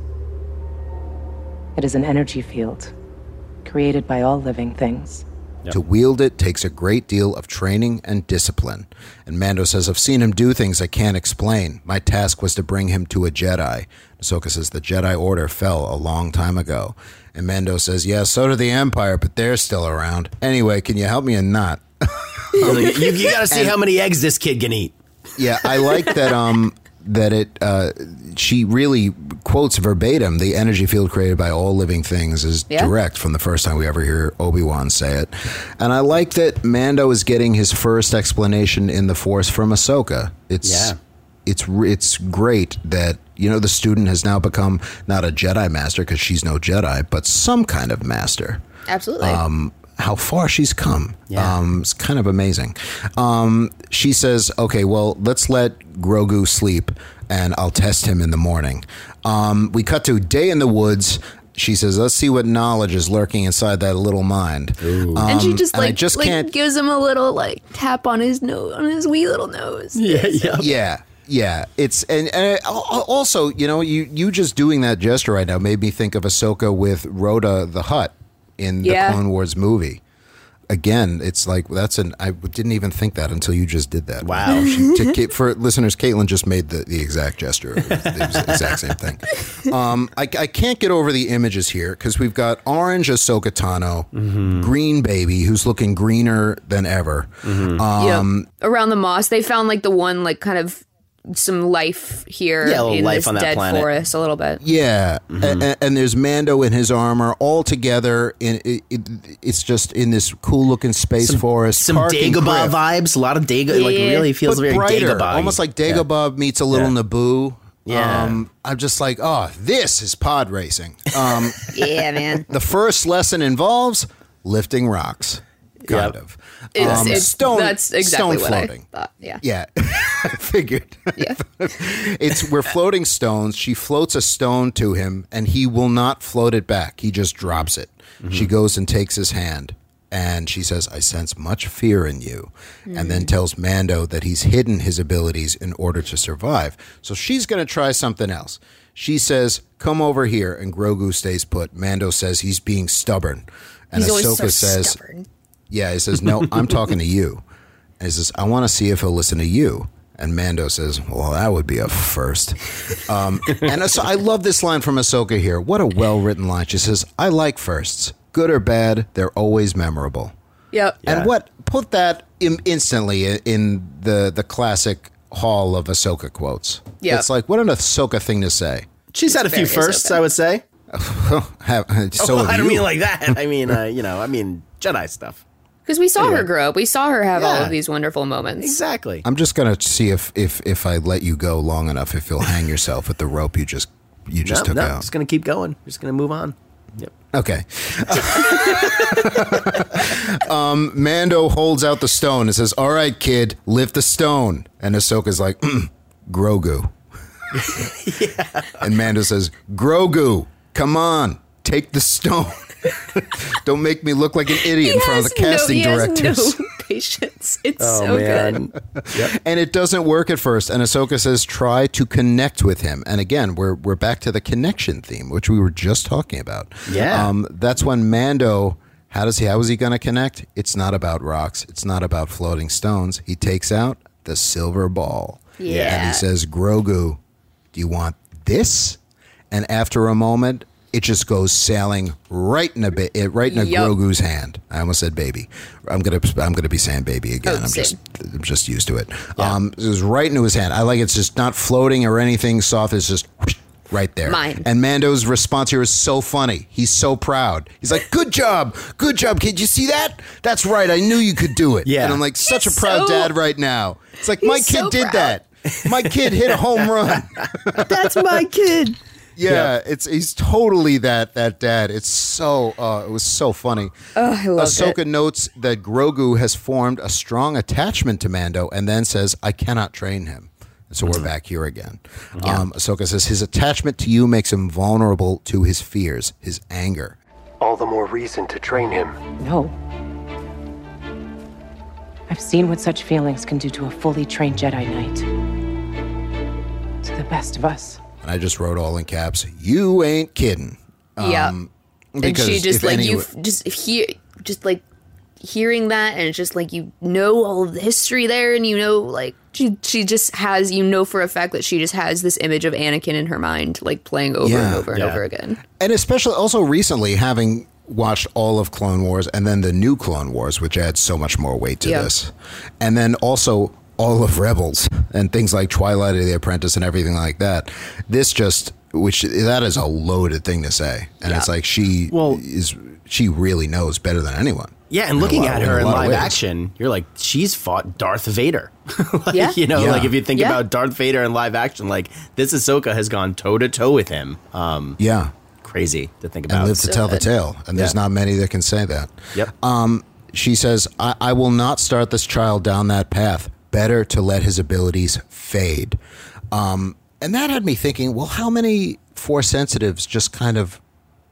Speaker 9: It is an energy field created by all living things.
Speaker 2: Yep. To wield it takes a great deal of training and discipline. And Mando says, I've seen him do things I can't explain. My task was to bring him to a Jedi. Ahsoka says, the Jedi Order fell a long time ago. And Mando says, yeah, so did the Empire, but they're still around. Anyway, can you help me or not?
Speaker 4: you, you got to see and, how many eggs this kid can eat.
Speaker 2: Yeah, I like that um, that it. Uh, she really quotes verbatim, the energy field created by all living things is yeah. direct from the first time we ever hear Obi-Wan say it. And I like that Mando is getting his first explanation in the Force from Ahsoka. It's, yeah. it's, it's great that, you know, the student has now become not a Jedi master because she's no Jedi, but some kind of master.
Speaker 3: Absolutely.
Speaker 2: Um, how far she's come. Yeah. Um, it's kind of amazing. Um, she says, okay, well, let's let Grogu sleep and I'll test him in the morning. Um, we cut to day in the woods. She says, let's see what knowledge is lurking inside that little mind. Um,
Speaker 3: and she just like,
Speaker 2: just
Speaker 3: like
Speaker 2: can't...
Speaker 3: gives him a little like tap on his nose, on his wee little nose.
Speaker 4: Yeah, yeah.
Speaker 2: Yeah. Yeah, it's and, and also, you know, you, you just doing that gesture right now made me think of Ahsoka with Rhoda the Hutt in the yeah. Clone Wars movie. Again, it's like that's an I didn't even think that until you just did that.
Speaker 4: Wow!
Speaker 2: She, to, for listeners, Caitlin just made the, the exact gesture. It was the exact same thing. Um, I, I can't get over the images here because we've got orange Ahsoka Tano, mm-hmm. green baby who's looking greener than ever.
Speaker 3: Mm-hmm. Um, yep. Around the moss, they found like the one like kind of. Some life here
Speaker 4: yeah,
Speaker 3: in
Speaker 4: life
Speaker 3: this
Speaker 4: on that
Speaker 3: dead
Speaker 4: planet.
Speaker 3: forest a little bit.
Speaker 2: Yeah, mm-hmm. and, and there's Mando in his armor all together. In it, it, it's just in this cool looking space
Speaker 4: some,
Speaker 2: forest.
Speaker 4: Some Dagobah vibes. A lot of Dagobah. Yeah. Like really feels
Speaker 2: but
Speaker 4: very
Speaker 2: brighter,
Speaker 4: Dagobah.
Speaker 2: Almost like Dagobah yeah. meets a little yeah. Naboo.
Speaker 4: Yeah,
Speaker 2: um, I'm just like, oh, this is pod racing. Um,
Speaker 3: yeah, man.
Speaker 2: The first lesson involves lifting rocks. Kind
Speaker 4: yep.
Speaker 2: of.
Speaker 3: It's,
Speaker 2: um,
Speaker 3: it's,
Speaker 2: stone,
Speaker 3: that's exactly
Speaker 2: stone
Speaker 3: what
Speaker 2: floating.
Speaker 3: I thought. Yeah.
Speaker 2: Yeah. I figured.
Speaker 3: Yeah.
Speaker 2: It's we're floating stones. She floats a stone to him and he will not float it back. He just drops it. Mm-hmm. She goes and takes his hand and she says, I sense much fear in you. Mm-hmm. And then tells Mando that he's hidden his abilities in order to survive. So she's going to try something else. She says, come over here. And Grogu stays put. Mando says he's being stubborn. And
Speaker 3: he's
Speaker 2: Ahsoka
Speaker 3: always so
Speaker 2: says,
Speaker 3: stubborn.
Speaker 2: Yeah, he says, no, I'm talking to you. And he says, I want to see if he'll listen to you. And Mando says, well, that would be a first. Um, and so I love this line from Ahsoka here. What a well-written line. She says, I like firsts. Good or bad, they're always memorable.
Speaker 3: Yep.
Speaker 2: And
Speaker 4: yeah.
Speaker 2: what put that in, instantly in the, the classic hall of Ahsoka quotes.
Speaker 3: Yep.
Speaker 2: It's like, what an Ahsoka thing to say.
Speaker 4: She's had a few firsts, Ahsoka. I would say.
Speaker 2: have, so
Speaker 4: oh, well, I don't
Speaker 2: you.
Speaker 4: mean like that. I mean, uh, you know, I mean Jedi stuff.
Speaker 3: Because we saw
Speaker 4: anyway.
Speaker 3: her grow up. We saw her have
Speaker 4: yeah.
Speaker 3: all of these wonderful moments.
Speaker 4: Exactly.
Speaker 2: I'm just going to see if, if, if I let you go long enough, if you'll hang yourself with the rope you just you just
Speaker 4: no,
Speaker 2: took
Speaker 4: no,
Speaker 2: out.
Speaker 4: Just going to keep going. Just going to move on. Yep.
Speaker 2: Okay. um, Mando holds out the stone and says, all right, kid, lift the stone. And Ahsoka's like, mm, Grogu.
Speaker 4: yeah.
Speaker 2: And Mando says, Grogu, come on, take the stone. Don't make me look like an idiot in front of the casting
Speaker 3: no, he
Speaker 2: directors.
Speaker 3: Has no patience. It's
Speaker 4: oh,
Speaker 3: so
Speaker 4: man.
Speaker 3: good.
Speaker 4: Yep.
Speaker 2: And it doesn't work at first. And Ahsoka says, try to connect with him. And again, we're we're back to the connection theme, which we were just talking about.
Speaker 4: Yeah.
Speaker 2: Um, that's when Mando, how does he? How is he going to connect? It's not about rocks. It's not about floating stones. He takes out the silver ball.
Speaker 3: Yeah.
Speaker 2: And he says, Grogu, do you want this? And after a moment, it just goes sailing right in a bit, right in a
Speaker 3: yep.
Speaker 2: Grogu's hand. I almost said baby. I'm gonna, I'm gonna be saying baby again.
Speaker 3: Oh,
Speaker 2: I'm
Speaker 3: same.
Speaker 2: just, I'm just used to it.
Speaker 3: Yeah.
Speaker 2: Um, it was right into his hand. I like it's just not floating or anything soft. It's just whoosh, right there.
Speaker 3: Mine.
Speaker 2: And Mando's response here is so funny. He's so proud. He's like, "Good job, good job, kid. You see that? That's right. I knew you could do it."
Speaker 4: Yeah.
Speaker 2: And I'm like, such
Speaker 3: He's
Speaker 2: a proud
Speaker 3: so-
Speaker 2: dad right now. It's like my
Speaker 3: He's
Speaker 2: kid
Speaker 3: so
Speaker 2: did
Speaker 3: proud.
Speaker 2: that. My kid hit a home run.
Speaker 3: That's my kid.
Speaker 2: Yeah,
Speaker 4: Yeah.
Speaker 2: it's he's totally that that dad. It's so uh, it was so funny.
Speaker 3: Oh, I loved
Speaker 2: Ahsoka
Speaker 3: it.
Speaker 2: notes that Grogu has formed a strong attachment to Mando, and then says, "I cannot train him." So we're back here again. Um, Ahsoka says his attachment to you makes him vulnerable to his fears, his anger.
Speaker 6: All the more reason to train him.
Speaker 9: No. I've seen what such feelings can do to a fully trained Jedi Knight. To the best of us.
Speaker 2: And I just wrote all in caps. You ain't kidding.
Speaker 3: Yeah.
Speaker 2: Um,
Speaker 3: And
Speaker 2: because
Speaker 3: she just
Speaker 2: if
Speaker 3: like
Speaker 2: any-
Speaker 3: you f- just hear just like hearing that, and it's just like you know all of the history there, and you know like she she just has you know for a fact that she just has this image of Anakin in her mind, like playing over
Speaker 2: Yeah.
Speaker 3: and over and
Speaker 4: Yeah.
Speaker 3: over again.
Speaker 2: And especially also recently having watched all of Clone Wars and then the new Clone Wars, which adds so much more weight to
Speaker 3: Yeah.
Speaker 2: this. And then also all of Rebels and things like Twilight of the Apprentice and everything like that. This just, which that is a loaded thing to say. And it's like she
Speaker 4: Well-
Speaker 2: is, she really knows better than anyone.
Speaker 4: Yeah, and
Speaker 2: In a
Speaker 4: looking
Speaker 2: lot-
Speaker 4: at
Speaker 2: in a
Speaker 4: her in
Speaker 2: lot of
Speaker 4: live
Speaker 2: ways.
Speaker 4: action, you're like, she's fought Darth Vader. like,
Speaker 3: Yeah.
Speaker 4: You know,
Speaker 2: Yeah.
Speaker 4: like if you think
Speaker 3: Yeah.
Speaker 4: about Darth Vader in live action, like this Ahsoka has gone toe to toe with him. Um,
Speaker 2: Yeah.
Speaker 4: crazy to think
Speaker 2: And
Speaker 4: about.
Speaker 2: live to tell the tale. And there's
Speaker 4: Yeah.
Speaker 2: not many that can say that.
Speaker 4: Yep.
Speaker 2: Um, she says, I, I will not start this child down that path. Better to let his abilities fade. Um, and that had me thinking, well, how many Force sensitives just kind of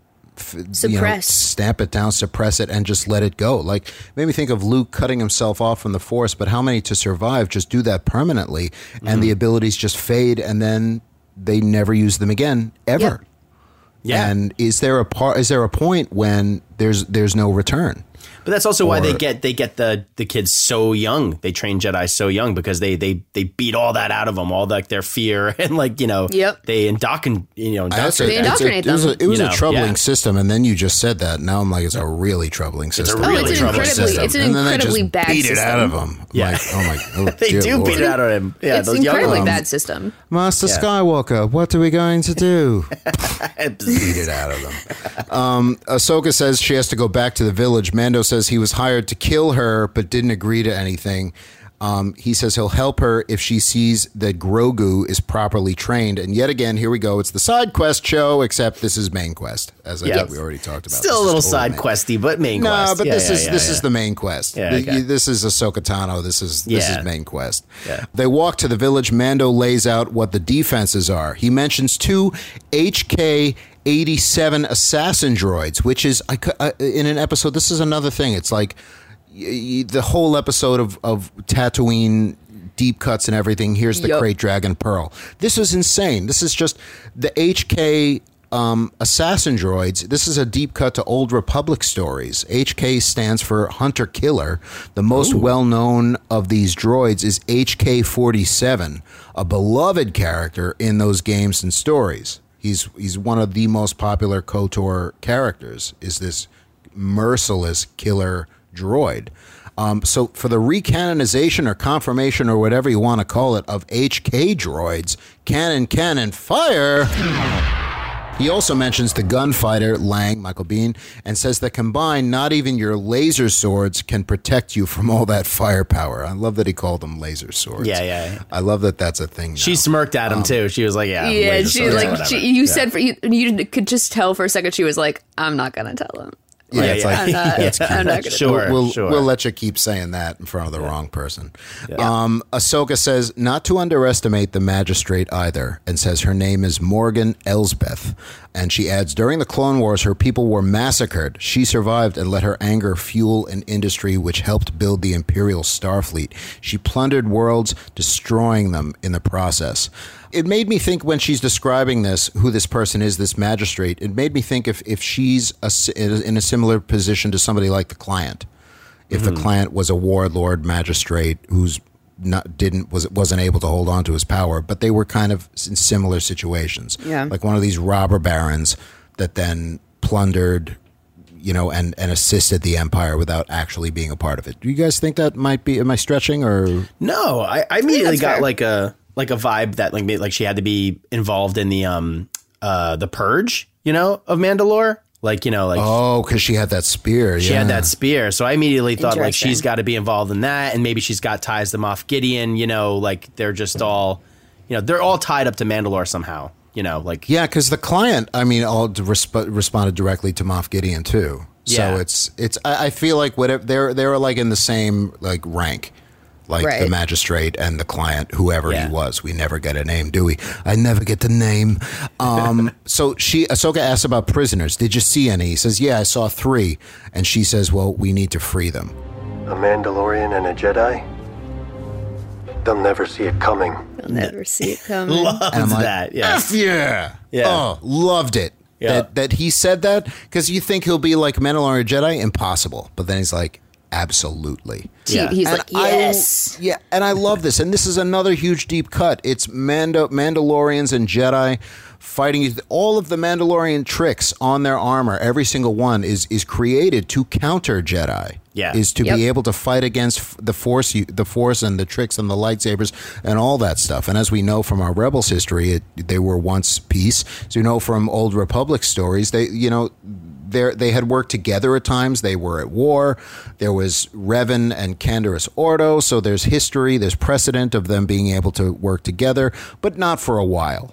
Speaker 2: f- you know,
Speaker 3: Suppress.
Speaker 2: stamp it down, suppress it, and just let it go? Like, made me think of Luke cutting himself off from the Force, but how many to survive just do that permanently, and the abilities just fade, and then they never use them again, ever.
Speaker 4: Yeah.
Speaker 2: And is there a part? Is there a point when there's there's no return?
Speaker 4: But that's also why they
Speaker 2: Or-
Speaker 4: get they get the the kids so young. They train Jedi so young because they they they beat all that out of them, all like their fear and like you know
Speaker 3: Yep.
Speaker 4: they indoctrin you know
Speaker 2: That's a-
Speaker 3: They
Speaker 4: indoctrinate.
Speaker 2: it's a-
Speaker 3: indoctrinate
Speaker 2: It was a,
Speaker 3: them.
Speaker 2: it was
Speaker 4: You
Speaker 2: a
Speaker 4: know,
Speaker 2: troubling
Speaker 4: yeah.
Speaker 2: system, and then you just said that. Now I'm like, it's a really troubling system.
Speaker 4: really
Speaker 3: Oh, it's an
Speaker 4: troubling
Speaker 3: incredibly,
Speaker 4: system.
Speaker 3: it's an
Speaker 2: and then they
Speaker 3: incredibly
Speaker 2: just
Speaker 3: bad
Speaker 2: beat
Speaker 3: system.
Speaker 2: it out of them.
Speaker 4: Yeah.
Speaker 2: Like, oh my, oh,
Speaker 4: They
Speaker 2: dear
Speaker 4: do
Speaker 2: Lord.
Speaker 4: beat it out of him. Yeah,
Speaker 3: It's
Speaker 4: those young
Speaker 3: incredibly
Speaker 4: ones.
Speaker 3: bad system.
Speaker 2: Master
Speaker 4: Yeah.
Speaker 2: Skywalker, what are we going to do? Beat it out of them. Um, Ahsoka says she has to go back to the village. Mando says he was hired to kill her, but didn't agree to anything. Um, he says he'll help her if she sees that Grogu is properly trained. And yet again, here we go. It's the side quest show, except this is main quest, as I
Speaker 4: Yeah.
Speaker 2: think we already talked about.
Speaker 4: Still
Speaker 2: This
Speaker 4: a
Speaker 2: is
Speaker 4: little
Speaker 2: totally
Speaker 4: side
Speaker 2: main-
Speaker 4: questy, but main
Speaker 2: No,
Speaker 4: quest.
Speaker 2: but
Speaker 4: Yeah,
Speaker 2: this
Speaker 4: yeah,
Speaker 2: is
Speaker 4: yeah,
Speaker 2: this
Speaker 4: yeah.
Speaker 2: is the main quest.
Speaker 4: Yeah,
Speaker 2: The-
Speaker 4: okay.
Speaker 2: This is Ahsoka Tano. This is this
Speaker 4: Yeah.
Speaker 2: is main quest.
Speaker 4: Yeah.
Speaker 2: They walk to the village. Mando lays out what the defenses are. He mentions two H K eighty-seven assassin droids, which is I, cou- uh, in an episode. This is another thing. It's like y- y- the whole episode of of Tatooine. Deep cuts and everything. Here's the
Speaker 3: Yup.
Speaker 2: Crate Dragon Pearl. This was insane. This is just the H K um, assassin droids. This is a deep cut to Old Republic stories. H K stands for Hunter Killer. The most well known of these droids is H K forty-seven, a beloved character in those games and stories. He's he's one of the most popular KOTOR characters. Is this merciless killer droid? Um, so for the recanonization or confirmation or whatever you want to call it of H K droids, cannon, cannon, fire. He also mentions the gunfighter, Lang, Michael Biehn, and says that combined, not even your laser swords can protect you from all that firepower. I love that he called them laser swords.
Speaker 4: Yeah, yeah, yeah.
Speaker 2: I love that that's a thing now.
Speaker 4: She smirked at
Speaker 2: Um,
Speaker 4: him too. She was like, "Yeah,
Speaker 3: Yeah,
Speaker 4: laser
Speaker 3: she
Speaker 4: swords,
Speaker 3: like
Speaker 4: whatever."
Speaker 3: she, you
Speaker 4: Yeah.
Speaker 3: said for you, you could just tell for a second she was like, I'm not gonna tell him.
Speaker 2: Yeah,
Speaker 4: Yeah,
Speaker 2: it's
Speaker 4: yeah.
Speaker 2: like,
Speaker 3: I'm not,
Speaker 2: that's cute.
Speaker 3: I'm not gonna
Speaker 4: Sure.
Speaker 3: tell him.
Speaker 2: We'll,
Speaker 4: sure.
Speaker 2: we'll let you keep saying that in front of the wrong person. Um, Ahsoka says not to underestimate the magistrate either, and says her name is Morgan Elsbeth. And she adds, during the Clone Wars, her people were massacred. She survived and let her anger fuel an industry which helped build the Imperial Starfleet. She plundered worlds, destroying them in the process. It made me think when she's describing this, who this person is, this magistrate, it made me think if, if she's a, in a similar position to somebody like the client. If
Speaker 4: Mm-hmm.
Speaker 2: the client was a warlord magistrate who's not didn't was wasn't able to hold on to his power, but they were kind of in similar situations.
Speaker 3: Yeah.
Speaker 2: Like one of these robber barons that then plundered, you know, and, and assisted the empire without actually being a part of it. Do you guys think that might be, am I stretching or?
Speaker 4: No, I, I immediately
Speaker 3: that's
Speaker 4: got
Speaker 3: fair.
Speaker 4: like a like a vibe that like made, like she had to be involved in the um uh the purge, you know, of Mandalore. Like, you know, like
Speaker 2: Oh, because she had that spear.
Speaker 4: she
Speaker 2: yeah.
Speaker 4: had that spear. So I immediately thought like
Speaker 3: Interesting.
Speaker 4: she's got to be involved in that, and maybe she's got ties to Moff Gideon, you know, like they're just all, you know, they're all tied up to Mandalore somehow. you know, like
Speaker 2: yeah, because the client, I mean, all resp- responded directly to Moff Gideon too. So
Speaker 4: Yeah.
Speaker 2: it's it's. I, I feel like whatever they're they're like in the same like rank, like
Speaker 3: Right.
Speaker 2: the magistrate and the client, whoever
Speaker 4: Yeah.
Speaker 2: he was. We never get a name, do we? I never get the name. Um, so she Ahsoka asks about prisoners. Did you see any? He says, yeah, I saw three. And she says, well, we need to free them.
Speaker 6: A Mandalorian and a Jedi? They'll never see it coming.
Speaker 3: I'll never see it coming.
Speaker 4: loves
Speaker 2: And I'm like,
Speaker 4: that. Yeah.
Speaker 2: F yeah.
Speaker 4: Yeah.
Speaker 2: Oh, loved it.
Speaker 4: Yeah.
Speaker 2: That that he said that because you think he'll be like Mandalorian Jedi, impossible. But then he's like, absolutely.
Speaker 3: He-
Speaker 4: Yeah.
Speaker 3: He's
Speaker 2: And
Speaker 3: like,
Speaker 2: I-
Speaker 3: yes.
Speaker 2: yeah, and I love this. And this is another huge deep cut. It's Mando Mandalorians and Jedi fighting. All of the Mandalorian tricks on their armor, every single one is is created to counter Jedi.
Speaker 4: Yeah.
Speaker 2: Is to
Speaker 3: Yep.
Speaker 2: be able to fight against f- the force, the force, and the tricks and the lightsabers and all that stuff. And as we know from our Rebels history, it, they were once peace. So you know from old Republic stories, they you know. They they had worked together at times. They were at war. There was Revan and Canderous Ordo, so there's history, there's precedent of them being able to work together, but not for a while.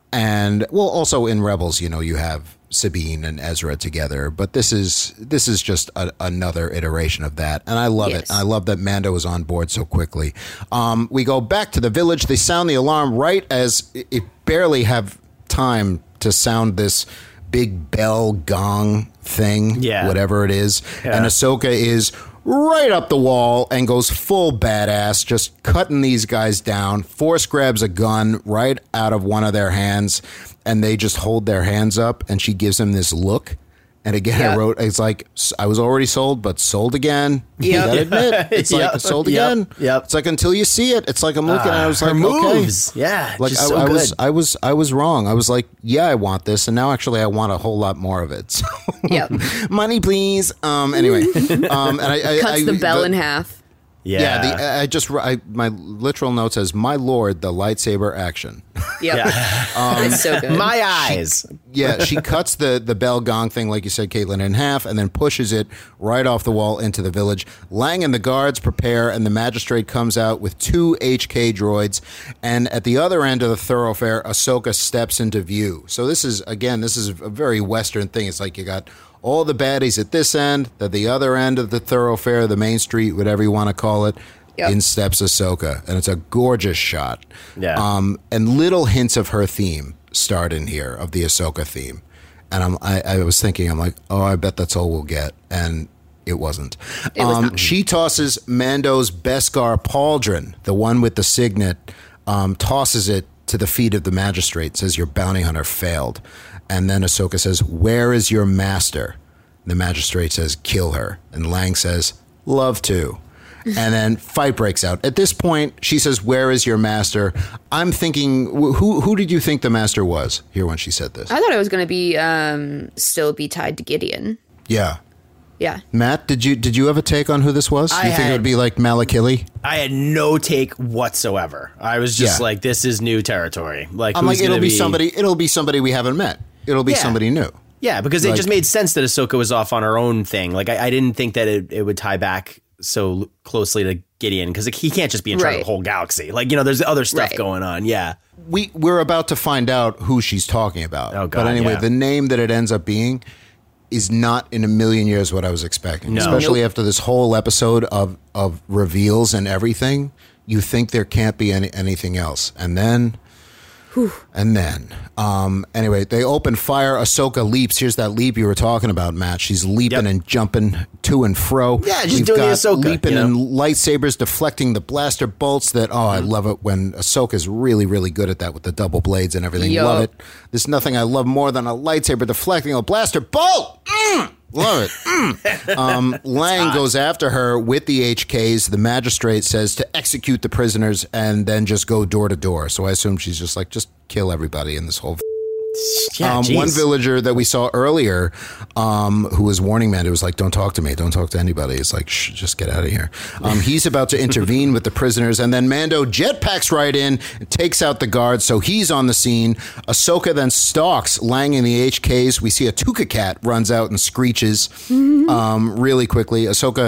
Speaker 2: And well, also in Rebels, you know, you have Sabine and Ezra together, but this is this is just a, another iteration of that, and I love
Speaker 3: Yes.
Speaker 2: it. I love that Mando was on board so quickly. Um, we go back to the village. They sound the alarm right as it, it barely have time to sound this big bell gong thing,
Speaker 4: Yeah.
Speaker 2: whatever it is.
Speaker 4: Yeah.
Speaker 2: And Ahsoka is right up the wall and goes full badass, just cutting these guys down. Force grabs a gun right out of one of their hands, and they just hold their hands up, and she gives him this look. And again, I
Speaker 3: Yep.
Speaker 2: wrote, it's like, I was already sold, but sold again. You
Speaker 3: Yep.
Speaker 2: gotta admit, it's like,
Speaker 4: Yep.
Speaker 2: sold
Speaker 4: Yep.
Speaker 2: again.
Speaker 4: Yep.
Speaker 2: It's like, until you see it, it's like, I'm looking at it, I was
Speaker 4: her
Speaker 2: like,
Speaker 4: moves.
Speaker 2: okay.
Speaker 4: Yeah.
Speaker 2: Like
Speaker 4: just
Speaker 2: I,
Speaker 4: so
Speaker 2: I
Speaker 4: good.
Speaker 2: was, I was, I was wrong. I was like, yeah, I want this, and now actually, I want a whole lot more of it. So,
Speaker 3: Yep.
Speaker 2: money, please. Um, anyway, um, and I, I
Speaker 3: Cuts
Speaker 2: I,
Speaker 3: the bell
Speaker 2: the-
Speaker 3: in half.
Speaker 4: yeah.
Speaker 2: Yeah, the, I just, I, my literal note says, "My lord, the lightsaber action."
Speaker 3: Yep.
Speaker 4: yeah.
Speaker 3: It's so good.
Speaker 4: My eyes.
Speaker 2: Yeah, she cuts the the bell gong thing, like you said, Caitlin, in half, and then pushes it right off the wall into the village. Lang and the guards prepare, and the magistrate comes out with two H K droids. And at the other end of the thoroughfare, Ahsoka steps into view. So this is, again, this is a very Western thing. It's like you got all the baddies at this end, at the other end of the thoroughfare, the main street, whatever you want to call it.
Speaker 3: Yep.
Speaker 2: In steps Ahsoka, and it's a gorgeous shot.
Speaker 4: Yeah.
Speaker 2: Um, and little hints of her theme start in here, of the Ahsoka theme. And I'm, I, I was thinking, I'm like, oh, I bet that's all we'll get. And it wasn't.
Speaker 3: It was
Speaker 2: um,
Speaker 3: not.
Speaker 2: She tosses Mando's Beskar pauldron, the one with the signet, um, tosses it to the feet of the magistrate, says, your bounty hunter failed. And then Ahsoka says, where is your master? The magistrate says, kill her. And Lang says, love to. And then fight breaks out. At this point, she says, where is your master? I'm thinking, wh- who who did you think the master was here when she said this?
Speaker 3: I thought it was going to be um, still be tied to Gideon.
Speaker 2: Yeah.
Speaker 3: Yeah.
Speaker 2: Matt, did you did you have a take on who this was?
Speaker 4: I
Speaker 2: you think it
Speaker 4: had-
Speaker 2: would be like Malakili?
Speaker 4: I had no take whatsoever. I was just
Speaker 2: Yeah.
Speaker 4: like, this is new territory. Like,
Speaker 2: I'm
Speaker 4: who's
Speaker 2: like, it'll
Speaker 4: gonna
Speaker 2: be, somebody it'll be somebody we haven't met. It'll be
Speaker 4: Yeah.
Speaker 2: somebody new.
Speaker 4: Yeah, because it
Speaker 2: Like-
Speaker 4: just made sense that Ahsoka was off on her own thing. Like, I, I didn't think that it, it would tie back so closely to Gideon, because he can't just be in charge of
Speaker 3: Right.
Speaker 4: the whole galaxy. Like, you know, there's other stuff
Speaker 3: Right.
Speaker 4: going on. Yeah.
Speaker 2: We we're about to find out who she's talking about.
Speaker 4: Oh, God,
Speaker 2: but anyway,
Speaker 4: yeah.
Speaker 2: the name that it ends up being is not in a million years what I was expecting.
Speaker 4: No.
Speaker 2: Especially
Speaker 3: Nope.
Speaker 2: after this whole episode of of reveals and everything. You think there can't be any, anything else. And then And then, um, anyway, they open fire. Ahsoka leaps. Here's that leap you were talking about, Matt. She's leaping
Speaker 4: Yep.
Speaker 2: and jumping to and fro.
Speaker 4: Yeah, just
Speaker 2: We've
Speaker 4: doing the
Speaker 2: got
Speaker 4: Ahsoka,
Speaker 2: leaping
Speaker 4: you know?
Speaker 2: and lightsabers deflecting the blaster bolts. That oh, I love it when Ahsoka's really, really good at that with the double blades and everything.
Speaker 3: Yup.
Speaker 2: Love it. There's nothing I love more than a lightsaber deflecting a blaster bolt. Mm! Love it. Mm. Um, Lang goes after her with the H Ks. The magistrate says to execute the prisoners and then just go door to door. So I assume she's just like, just kill everybody in this whole.
Speaker 4: Yeah,
Speaker 2: Um,
Speaker 4: geez.
Speaker 2: one villager that we saw earlier, um, who was warning Mando, was like, "Don't talk to me. Don't talk to anybody." It's like, Shh, just get out of here. Um, he's about to intervene with the prisoners, and then Mando jetpacks right in and takes out the guards. So he's on the scene. Ahsoka then stalks Lang in the H Ks. We see a Tuca cat runs out and screeches um, really quickly. Ahsoka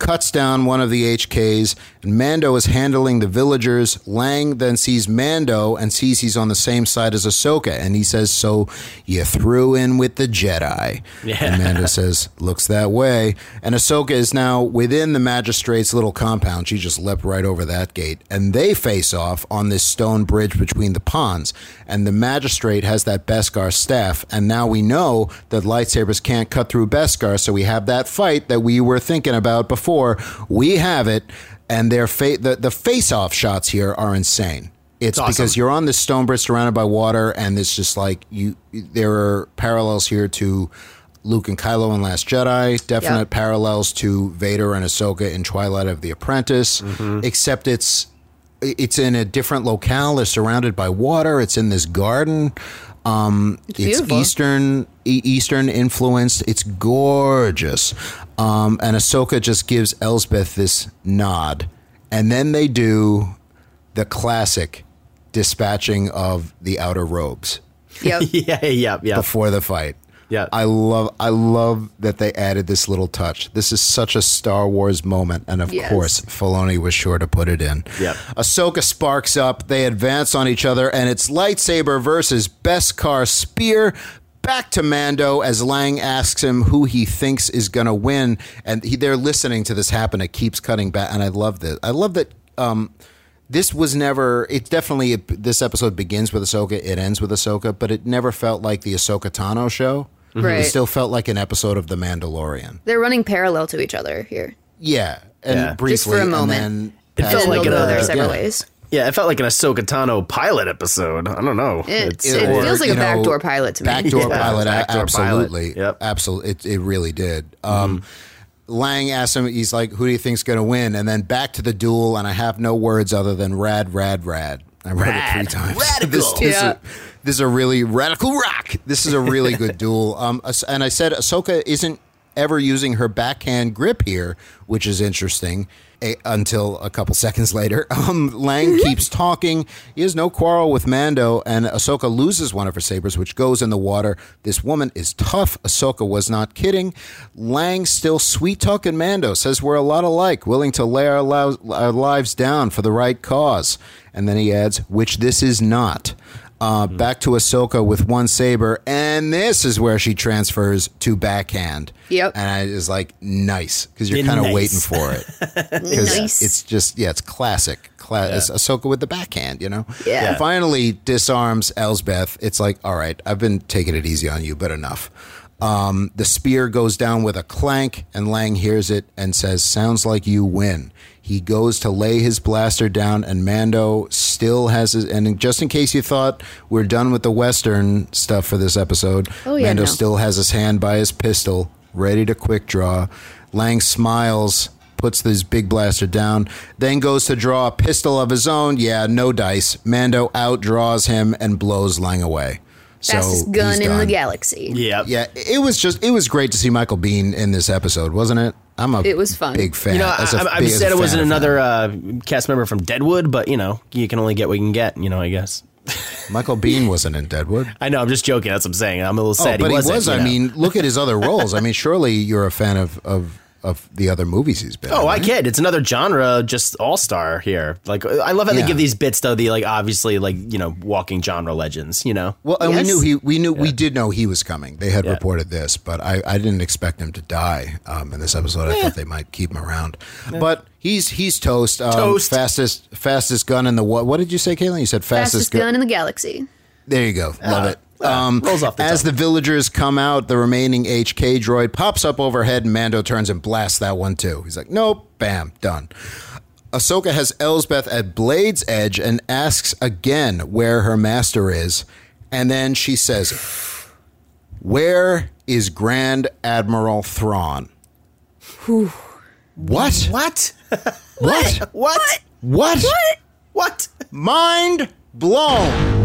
Speaker 2: cuts down one of the H Ks, and Mando is handling the villagers. Lang then sees Mando and sees he's on the same side as Ahsoka, and he says, so you threw in with the Jedi.
Speaker 4: Yeah.
Speaker 2: And Mando says, looks that way. And Ahsoka is now within the magistrate's little compound. She just leapt right over that gate. And they face off on this stone bridge between the ponds. And the magistrate has that Beskar staff, and now we know that lightsabers can't cut through Beskar, so we have that fight that we were thinking about before. We have it, and their fa- the, the face-off shots here are insane. It's
Speaker 4: awesome.
Speaker 2: Because you're on this stone bridge surrounded by water, and it's just like you. There are parallels here to Luke and Kylo in Last Jedi, definite
Speaker 3: Yep.
Speaker 2: parallels to Vader and Ahsoka in Twilight of the Apprentice,
Speaker 4: Mm-hmm.
Speaker 2: except it's it's in a different locale. They're surrounded by water. It's in this garden. Um,
Speaker 3: It's
Speaker 2: it's
Speaker 3: beautiful.
Speaker 2: Eastern e- Eastern influenced. It's gorgeous. Um, and Ahsoka just gives Elsbeth this nod. And then they do the classic dispatching of the outer robes
Speaker 3: Yep.
Speaker 4: yeah, yeah, yeah.
Speaker 2: before the fight.
Speaker 4: Yeah.
Speaker 2: I love I love that they added this little touch. This is such a Star Wars moment, and of
Speaker 3: Yes.
Speaker 2: course, Filoni was sure to put it in.
Speaker 4: Yep.
Speaker 2: Ahsoka sparks up, they advance on each other, and it's lightsaber versus Beskar spear. Back to Mando as Lang asks him who he thinks is going to win, and he, they're listening to this happen. It keeps cutting back, and I love that. I love that um, this was never, it definitely, this episode begins with Ahsoka, it ends with Ahsoka, but it never felt like the Ahsoka Tano show.
Speaker 3: Right.
Speaker 2: It still felt like an episode of The Mandalorian.
Speaker 3: They're running parallel to each other here.
Speaker 2: Yeah, and
Speaker 4: Yeah.
Speaker 2: briefly,
Speaker 3: Just for a moment.
Speaker 2: and
Speaker 4: It
Speaker 2: then
Speaker 4: felt
Speaker 3: And
Speaker 4: like
Speaker 3: they'll
Speaker 4: an,
Speaker 3: go their
Speaker 4: uh,
Speaker 3: separate
Speaker 2: yeah.
Speaker 3: ways.
Speaker 4: Yeah, it felt like an Ahsoka Tano pilot episode. I don't know.
Speaker 3: It,
Speaker 2: It-
Speaker 3: it
Speaker 2: or,
Speaker 3: feels like
Speaker 2: you
Speaker 3: a
Speaker 2: know,
Speaker 3: backdoor pilot to me.
Speaker 2: Backdoor
Speaker 4: Yeah,
Speaker 2: pilot, a-
Speaker 4: backdoor
Speaker 2: absolutely.
Speaker 4: pilot. Yep.
Speaker 2: Absolutely. It, it really did. Um, Lang asks him, he's like, who do you think's going to win? And then back to the duel, and I have no words other than rad, rad, rad. I read it three times.
Speaker 4: Radical.
Speaker 2: This, this,
Speaker 3: Yeah.
Speaker 2: is, this is a really radical rock. This is a really good duel. Um, As- and I said Ahsoka isn't ever using her backhand grip here, which is interesting. A, until a couple seconds later, um, Lang keeps talking. He has no quarrel with Mando, and Ahsoka loses one of her sabers, which goes in the water. This woman is tough. Ahsoka was not kidding. Lang still sweet talking Mando, says we're a lot alike, willing to lay our, lo- our lives down for the right cause. And then he adds, which this is not. Uh, back to Ahsoka with one saber, and this is where she transfers to backhand.
Speaker 3: Yep.
Speaker 2: And I was like, nice, because you're
Speaker 4: Yeah,
Speaker 2: kind of
Speaker 4: nice.
Speaker 2: waiting for it. 'Cause
Speaker 3: Nice.
Speaker 2: It's just, yeah, it's classic. Cla- It's Ahsoka with the backhand, you know?
Speaker 3: Yeah.
Speaker 2: And finally disarms Elsbeth. It's like, all right, I've been taking it easy on you, but enough. Um, the spear goes down with a clank, and Lang hears it and says, sounds like you win. He goes to lay his blaster down, and Mando still has his, and just in case you thought we're done with the Western stuff for this episode,
Speaker 3: Oh, yeah,
Speaker 2: Mando
Speaker 3: no.
Speaker 2: still has his hand by his pistol, ready to quick draw. Lang smiles, puts his big blaster down, then goes to draw a pistol of his own. Yeah, no dice. Mando outdraws him and blows Lang away. So
Speaker 3: Fastest gun
Speaker 2: he's
Speaker 3: in the
Speaker 2: done.
Speaker 3: galaxy.
Speaker 4: Yeah.
Speaker 2: Yeah, it was just, it was great to see Michael Biehn in this episode, wasn't it? I'm a
Speaker 3: It was fun.
Speaker 2: big fan.
Speaker 4: You know,
Speaker 2: as a
Speaker 4: I, I
Speaker 2: big- as
Speaker 4: said
Speaker 2: a
Speaker 4: it wasn't
Speaker 2: fan of
Speaker 4: another uh, cast member from Deadwood, but, you know, you can only get what you can get, you know, I guess.
Speaker 2: him. Michael Biehn wasn't in Deadwood.
Speaker 4: I know, I'm just joking. That's what I'm saying. I'm a little
Speaker 2: Oh,
Speaker 4: sad
Speaker 2: but he,
Speaker 4: wasn't,
Speaker 2: was.
Speaker 4: you
Speaker 2: I
Speaker 4: know.
Speaker 2: mean, look at his other roles. I mean, surely you're a fan of of, of the other movies he's been in.
Speaker 4: Oh, I
Speaker 2: right?
Speaker 4: kid. It's another genre, just all star here. Like, I love how
Speaker 2: Yeah.
Speaker 4: they give these bits, though, the, like, obviously, like, you know, walking genre legends, you know?
Speaker 2: Well, and
Speaker 3: Yes.
Speaker 2: we knew he. We knew we did know he was coming. They had
Speaker 4: Yeah.
Speaker 2: reported this, but I, I didn't expect him to die um, in this episode. I thought they might keep him around, but he's he's toast. Um,
Speaker 4: Toast.
Speaker 2: Fastest fastest gun in the what? What did you say, Caitlin? You said fastest,
Speaker 3: Fastest gun in the galaxy.
Speaker 2: There you go. Love it. Um,
Speaker 4: rolls off the
Speaker 2: as
Speaker 4: tongue.
Speaker 2: the villagers come out, the remaining H K droid pops up overhead, and Mando turns and blasts that one too. He's like, nope, bam, done. Ahsoka has Elsbeth at Blade's edge and asks again where her master is. And then she says, where is Grand Admiral Thrawn? What?
Speaker 4: What?
Speaker 2: What?
Speaker 4: What?
Speaker 2: What?
Speaker 4: What?
Speaker 2: Mind blown.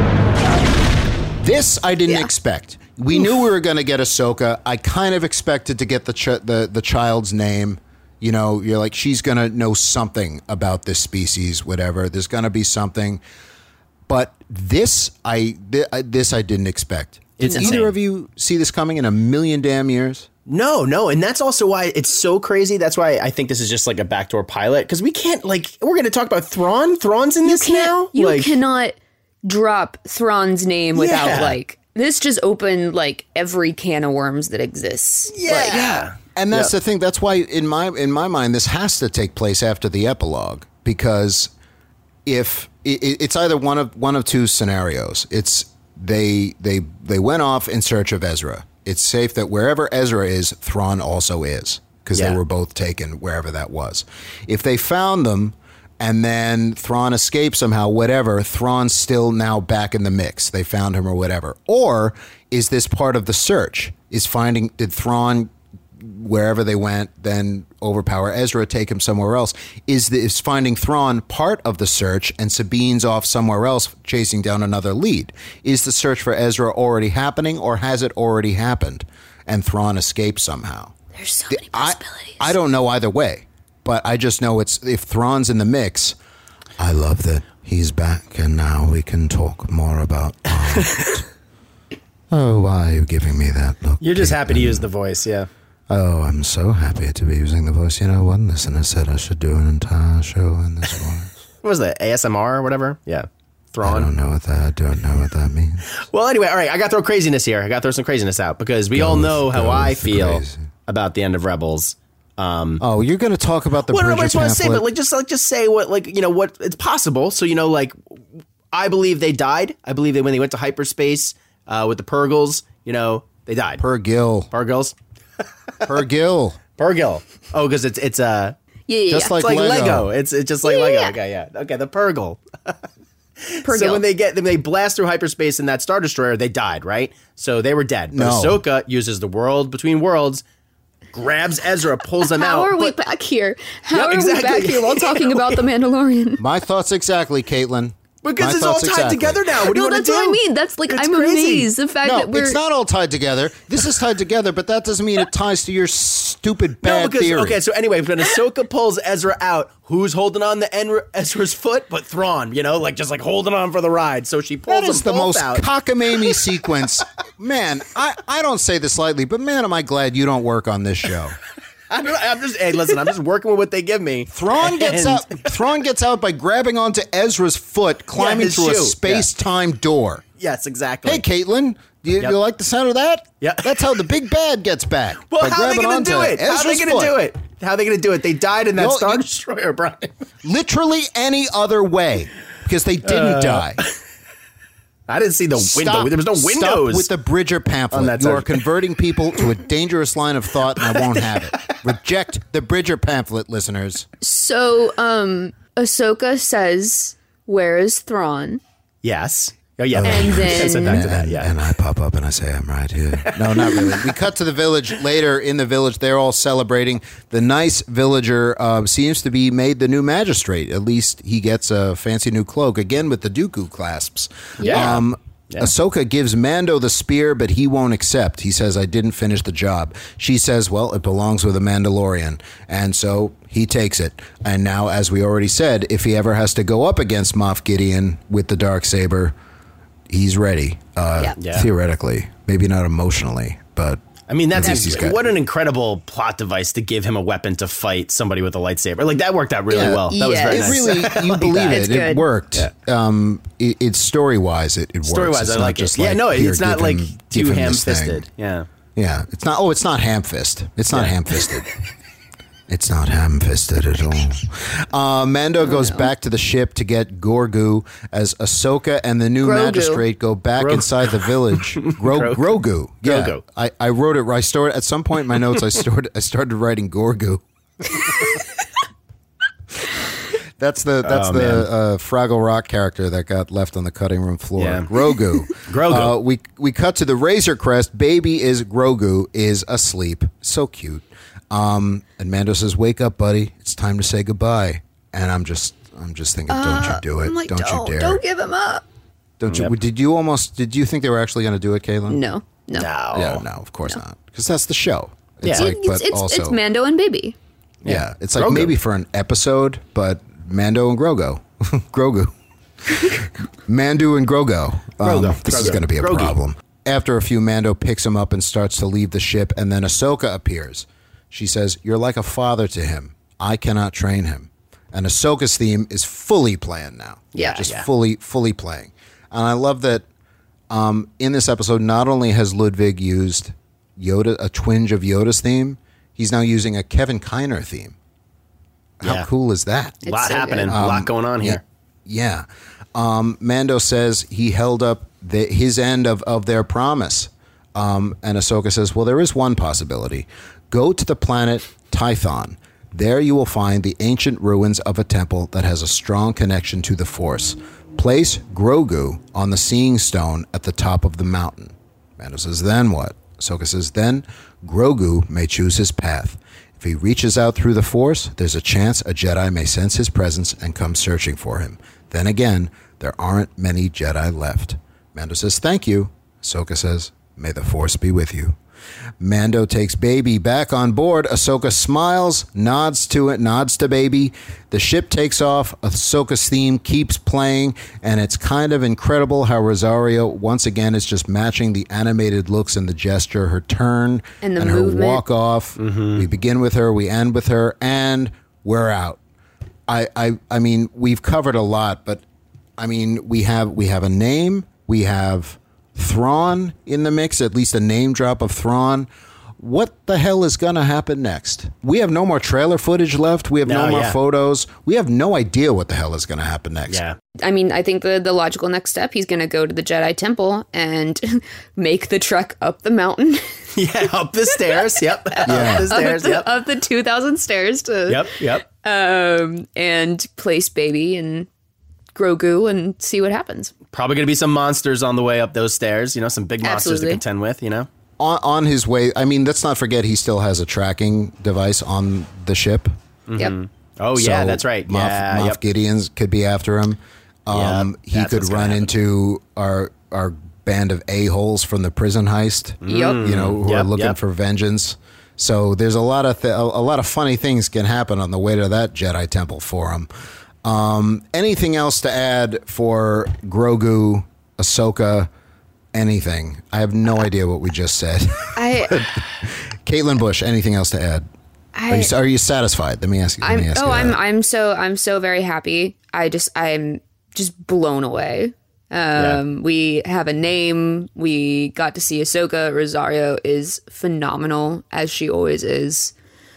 Speaker 2: This I didn't
Speaker 3: Yeah.
Speaker 2: expect. We knew we were going to get Ahsoka. I kind of expected to get the ch- the the child's name. You know, you're like, she's going to know something about this species, whatever. There's going to be something. But this, I th- I- this I didn't expect. Did
Speaker 4: It's
Speaker 2: either
Speaker 4: insane.
Speaker 2: of you see this coming in a million damn years?
Speaker 4: No, no, and that's also why it's so crazy. That's why I think this is just like a backdoor pilot, because we can't, like, we're going to talk about Thrawn. Thrawn's in this now?
Speaker 3: You
Speaker 4: like,
Speaker 3: cannot drop Thrawn's name without,
Speaker 4: Yeah.
Speaker 3: like, this just opened, like, every can of worms that exists.
Speaker 4: Yeah.
Speaker 3: Like,
Speaker 4: yeah.
Speaker 2: And that's
Speaker 4: Yep.
Speaker 2: the thing. That's why, in my in my mind, this has to take place after the epilogue, because if it, it's either one of one of two scenarios. It's they they they went off in search of Ezra. It's safe that wherever Ezra is, Thrawn also is, because
Speaker 4: Yeah.
Speaker 2: they were both taken wherever that was. If they found them and then Thrawn escaped somehow, whatever, Thrawn's still now back in the mix. They found him or whatever. Or is this part of the search? Is finding, did Thrawn, wherever they went, then overpower Ezra, take him somewhere else? Is this finding Thrawn part of the search and Sabine's off somewhere else chasing down another lead? Is the search for Ezra already happening, or has it already happened and Thrawn escaped somehow?
Speaker 3: There's so many
Speaker 2: I,
Speaker 3: possibilities.
Speaker 2: I don't know either way, but I just know it's if Thrawn's in the mix. I love that he's back and now we can talk more about art. Oh, why are you giving me that look?
Speaker 4: You're just happy to
Speaker 2: Caitlin?
Speaker 4: use the voice, yeah.
Speaker 2: Oh, I'm so happy to be using the voice. You know, one listener said I should do an entire show in this voice.
Speaker 4: What was that, A S M R or whatever? Yeah.
Speaker 2: I
Speaker 4: Thrawn.
Speaker 2: don't know what that. I don't know what that means.
Speaker 4: Well, anyway, all right, I got to throw craziness here. I got to throw some craziness out, because we
Speaker 2: Go
Speaker 4: all
Speaker 2: with-
Speaker 4: know how
Speaker 2: go
Speaker 4: I
Speaker 2: with the
Speaker 4: feel
Speaker 2: crazy.
Speaker 4: about the end of Rebels. Um,
Speaker 2: Oh, you're going to talk about the
Speaker 4: well, no,
Speaker 2: Bridger
Speaker 4: I just want to say,
Speaker 2: pamphlet?
Speaker 4: but like, just like, just say what, like, you know, what it's possible. So, you know, like, I believe they died. I believe that when they went to hyperspace uh, with the Purgles, you know, they died.
Speaker 2: Per Gill.
Speaker 4: Purgles,
Speaker 2: Per Gill.
Speaker 4: Purgle. Oh, because it's it's uh,
Speaker 3: Yeah, yeah,
Speaker 2: Just
Speaker 3: yeah.
Speaker 2: like,
Speaker 4: it's like Lego.
Speaker 2: Lego.
Speaker 4: It's it's just like
Speaker 3: Yeah,
Speaker 4: Lego.
Speaker 3: yeah.
Speaker 4: Okay, yeah. Okay, the Purgle.
Speaker 3: Per
Speaker 4: So
Speaker 3: Gil.
Speaker 4: when they get when they blast through hyperspace in that Star Destroyer, they died, right? So they were dead. But
Speaker 2: No.
Speaker 4: Ahsoka uses the world between worlds, grabs Ezra, pulls him
Speaker 3: How
Speaker 4: out.
Speaker 3: are we
Speaker 4: but-
Speaker 3: back here? How
Speaker 4: Yep,
Speaker 3: are
Speaker 4: exactly.
Speaker 3: we back here while talking about The Mandalorian?
Speaker 2: My thoughts exactly, Caitlin.
Speaker 4: Because
Speaker 2: My
Speaker 4: it's all
Speaker 2: thoughts
Speaker 4: tied
Speaker 2: exactly.
Speaker 4: together now. What do you
Speaker 3: No,
Speaker 4: want to
Speaker 3: that's
Speaker 4: do?
Speaker 3: what I mean. That's like,
Speaker 4: It's
Speaker 3: I'm
Speaker 4: crazy.
Speaker 3: amazed. The fact
Speaker 2: No,
Speaker 3: that we're.
Speaker 2: it's not all tied together. This is tied together, but that doesn't mean it ties to your stupid bad
Speaker 4: No, because
Speaker 2: theory.
Speaker 4: okay. So anyway, when Ahsoka pulls Ezra out, who's holding on to En- Ezra's foot? But Thrawn, you know, like just like holding on for the ride. So she pulls
Speaker 2: That is
Speaker 4: them
Speaker 2: the
Speaker 4: both
Speaker 2: most
Speaker 4: out.
Speaker 2: cockamamie sequence. Man, I, I don't say this lightly, but man, am I glad you don't work on this show.
Speaker 4: I'm, I'm just hey, listen. I'm just working with what they give me.
Speaker 2: Thrawn gets
Speaker 4: And-
Speaker 2: out. Thrawn gets out by grabbing onto Ezra's foot, climbing
Speaker 4: his
Speaker 2: through a
Speaker 4: shoe.
Speaker 2: space-time door.
Speaker 4: Yes, exactly.
Speaker 2: Hey, Caitlin, do you,
Speaker 4: Yep.
Speaker 2: you like the sound of that?
Speaker 4: Yep.
Speaker 2: That's how the big bad gets back.
Speaker 4: Well,
Speaker 2: by
Speaker 4: how are they
Speaker 2: grabbing
Speaker 4: going to do
Speaker 2: onto
Speaker 4: it? How are they
Speaker 2: Ezra's
Speaker 4: going to
Speaker 2: foot.
Speaker 4: do it? How are they going to do it? They died in that
Speaker 2: No,
Speaker 4: Star
Speaker 2: you-
Speaker 4: Destroyer, Brian.
Speaker 2: Literally any other way, because they didn't
Speaker 4: Uh,
Speaker 2: die.
Speaker 4: I didn't see the window.
Speaker 2: Stop-
Speaker 4: There was no
Speaker 2: Stop
Speaker 4: windows.
Speaker 2: with the Bridger
Speaker 4: On
Speaker 2: pamphlet.
Speaker 4: that
Speaker 2: You are
Speaker 4: side.
Speaker 2: converting people to a dangerous line of thought, and I won't have it. Reject the Bridger pamphlet, listeners.
Speaker 3: So, um, Ahsoka says, "Where is Thrawn?"
Speaker 4: Yes. Oh yeah.
Speaker 3: And
Speaker 4: I said
Speaker 3: then-
Speaker 4: back to that. Yeah.
Speaker 2: And I pop up and I say, I'm right here. No, not really. We cut to the village. Later in the village, they're all celebrating. The nice villager uh, seems to be made the new magistrate. At least he gets a fancy new cloak, again with the Dooku clasps.
Speaker 4: Yeah.
Speaker 2: Um,
Speaker 4: Yeah.
Speaker 2: Ahsoka gives Mando the spear, but he won't accept. He says, I didn't finish the job. She says, well, it belongs with a Mandalorian. And so he takes it. And now, as we already said, if he ever has to go up against Moff Gideon with the Darksaber, he's ready. Uh,
Speaker 3: Yeah.
Speaker 4: Yeah.
Speaker 2: Theoretically. Maybe not emotionally, but
Speaker 4: I mean, that's
Speaker 2: At least he's got-
Speaker 4: what an incredible plot device to give him a weapon to fight somebody with a lightsaber. Like that worked out really
Speaker 2: Yeah.
Speaker 4: well. That was
Speaker 3: Yes.
Speaker 4: very
Speaker 2: it
Speaker 4: nice.
Speaker 2: really, you believe
Speaker 3: It's
Speaker 2: it. It
Speaker 3: good.
Speaker 2: worked. Um, it, it's story-wise, it, it works.
Speaker 4: Story-wise,
Speaker 2: It's
Speaker 4: I
Speaker 2: not
Speaker 4: like it.
Speaker 2: just
Speaker 4: Yeah,
Speaker 2: like,
Speaker 4: no,
Speaker 2: here,
Speaker 4: it's not
Speaker 2: give
Speaker 4: like
Speaker 2: him- give
Speaker 4: too
Speaker 2: him this thing.
Speaker 4: ham-fisted. Yeah.
Speaker 2: Yeah, it's not. Oh, it's not ham-fist. It's not
Speaker 4: Yeah.
Speaker 2: ham-fisted. It's not ham-fisted at all. Uh, Mando goes back to the ship to get Gorgu as Ahsoka and the new
Speaker 3: Grogu.
Speaker 2: magistrate go back
Speaker 4: Gro-
Speaker 2: inside the village. Gro-
Speaker 4: Grogu.
Speaker 2: Grogu. Yeah,
Speaker 4: Grogu.
Speaker 2: I, I wrote it. I stored at some point in my notes. I stored. I started writing Gorgu. That's the that's
Speaker 4: Oh,
Speaker 2: the
Speaker 4: man.
Speaker 2: uh, Fraggle Rock character that got left on the cutting room floor.
Speaker 4: Yeah.
Speaker 2: Grogu.
Speaker 4: Grogu.
Speaker 2: Uh, we we cut to the Razor Crest. Baby is Grogu is asleep. So cute. Um, and Mando says, "Wake up, buddy. It's time to say goodbye." And I'm just I'm just thinking, don't you do it?
Speaker 3: I'm like,
Speaker 2: don't,
Speaker 3: don't,
Speaker 2: you dare?
Speaker 3: don't give him up.
Speaker 2: Don't you?
Speaker 4: Yep.
Speaker 2: Did you almost? Did you think they were actually going to do it, Caitlin?
Speaker 3: No, no.
Speaker 4: No.
Speaker 2: Yeah, no, of course not. Because that's the show. It's
Speaker 4: Yeah.
Speaker 2: like,
Speaker 3: It's,
Speaker 2: but
Speaker 3: it's,
Speaker 2: also,
Speaker 3: it's Mando and Baby.
Speaker 2: yeah, it's like
Speaker 4: Grogu.
Speaker 2: maybe for an episode, but Mando and Grogu, Grogu, Mandu and Grogu. Um,
Speaker 4: Grogu.
Speaker 2: This is
Speaker 4: Grogu.
Speaker 2: going to be a
Speaker 4: Grogu.
Speaker 2: problem. After a few, Mando picks him up and starts to leave the ship, and then Ahsoka appears. She says, "You're like a father to him. I cannot train him." And Ahsoka's theme is fully playing now.
Speaker 3: Yeah.
Speaker 2: Just
Speaker 4: yeah.
Speaker 2: fully, fully playing. And I love that um, in this episode, not only has Ludwig used Yoda, a twinge of Yoda's theme, he's now using a Kevin Kiner theme. How
Speaker 4: Yeah.
Speaker 2: cool is that?
Speaker 4: A lot
Speaker 3: so
Speaker 4: happening.
Speaker 3: good.
Speaker 4: A lot going on here.
Speaker 2: Yeah. Um, Mando says he held up the, his end of, of their promise. Um, and Ahsoka says, well, there is one possibility. Go to the planet Tython. There you will find the ancient ruins of a temple that has a strong connection to the Force. Place Grogu on the Seeing Stone at the top of the mountain. Mando says, then what? Ahsoka says, then Grogu may choose his path. If he reaches out through the Force, there's a chance a Jedi may sense his presence and come searching for him. Then again, there aren't many Jedi left. Mando says, thank you. Ahsoka says, may the Force be with you. Mando takes Baby back on board. Ahsoka smiles, nods to it, nods to Baby. The ship takes off. Ahsoka's theme keeps playing, and it's kind of incredible how Rosario once again is just matching the animated looks and the gesture, her turn
Speaker 3: And the
Speaker 2: her
Speaker 3: movement.
Speaker 2: walk off.
Speaker 4: Mm-hmm.
Speaker 2: We begin with her, we end with her, and we're out. I, I, I mean, we've covered a lot, but I mean, we have we have a name, we have Thrawn in the mix, at least a name drop of Thrawn. What the hell is going to happen next? We have no more trailer footage left. We have no,
Speaker 4: No,
Speaker 2: more
Speaker 4: yeah.
Speaker 2: photos. We have no idea what the hell is going to happen next.
Speaker 4: Yeah.
Speaker 3: I mean, I think the, the logical next step, he's going to go to the Jedi Temple and make the trek up the mountain.
Speaker 4: Yeah, up the stairs. Yep.
Speaker 2: Yeah.
Speaker 4: Up the stairs.
Speaker 3: up, the,
Speaker 4: Yep.
Speaker 3: up the two thousand stairs to
Speaker 4: Yep. Yep.
Speaker 3: um and place Baby and Grogu and see what happens.
Speaker 4: Probably going to be some monsters on the way up those stairs. You know, some big monsters
Speaker 3: Absolutely.
Speaker 4: to contend with, you know?
Speaker 2: On, on his way, I mean, let's not forget he still has a tracking device on the ship.
Speaker 3: Yep.
Speaker 4: Oh, yeah,
Speaker 2: So
Speaker 4: that's right.
Speaker 2: Moff,
Speaker 4: Yeah.
Speaker 2: Moff
Speaker 4: Yep.
Speaker 2: Gideon's could be after him. Um,
Speaker 4: Yep,
Speaker 2: he
Speaker 4: that's
Speaker 2: could
Speaker 4: what's gonna
Speaker 2: run
Speaker 4: happen.
Speaker 2: into our our band of a-holes from the prison heist.
Speaker 3: Yep.
Speaker 2: You know, who
Speaker 4: Yep,
Speaker 2: are looking
Speaker 4: yep.
Speaker 2: for vengeance. So there's a lot of th- a, a lot of funny things can happen on the way to that Jedi Temple for him. Um, anything else to add for Grogu, Ahsoka, anything? I have no idea what we just said.
Speaker 3: I
Speaker 2: Caitlin Bush, anything else to add?
Speaker 3: I
Speaker 2: Are you, are you satisfied? Let me ask you. Let
Speaker 3: I'm
Speaker 2: me ask
Speaker 3: oh
Speaker 2: you
Speaker 3: I'm
Speaker 2: that.
Speaker 3: I'm so I'm so very happy. I just I'm just blown away. Um we have a name. We got to see Ahsoka. Rosario is phenomenal as she always is.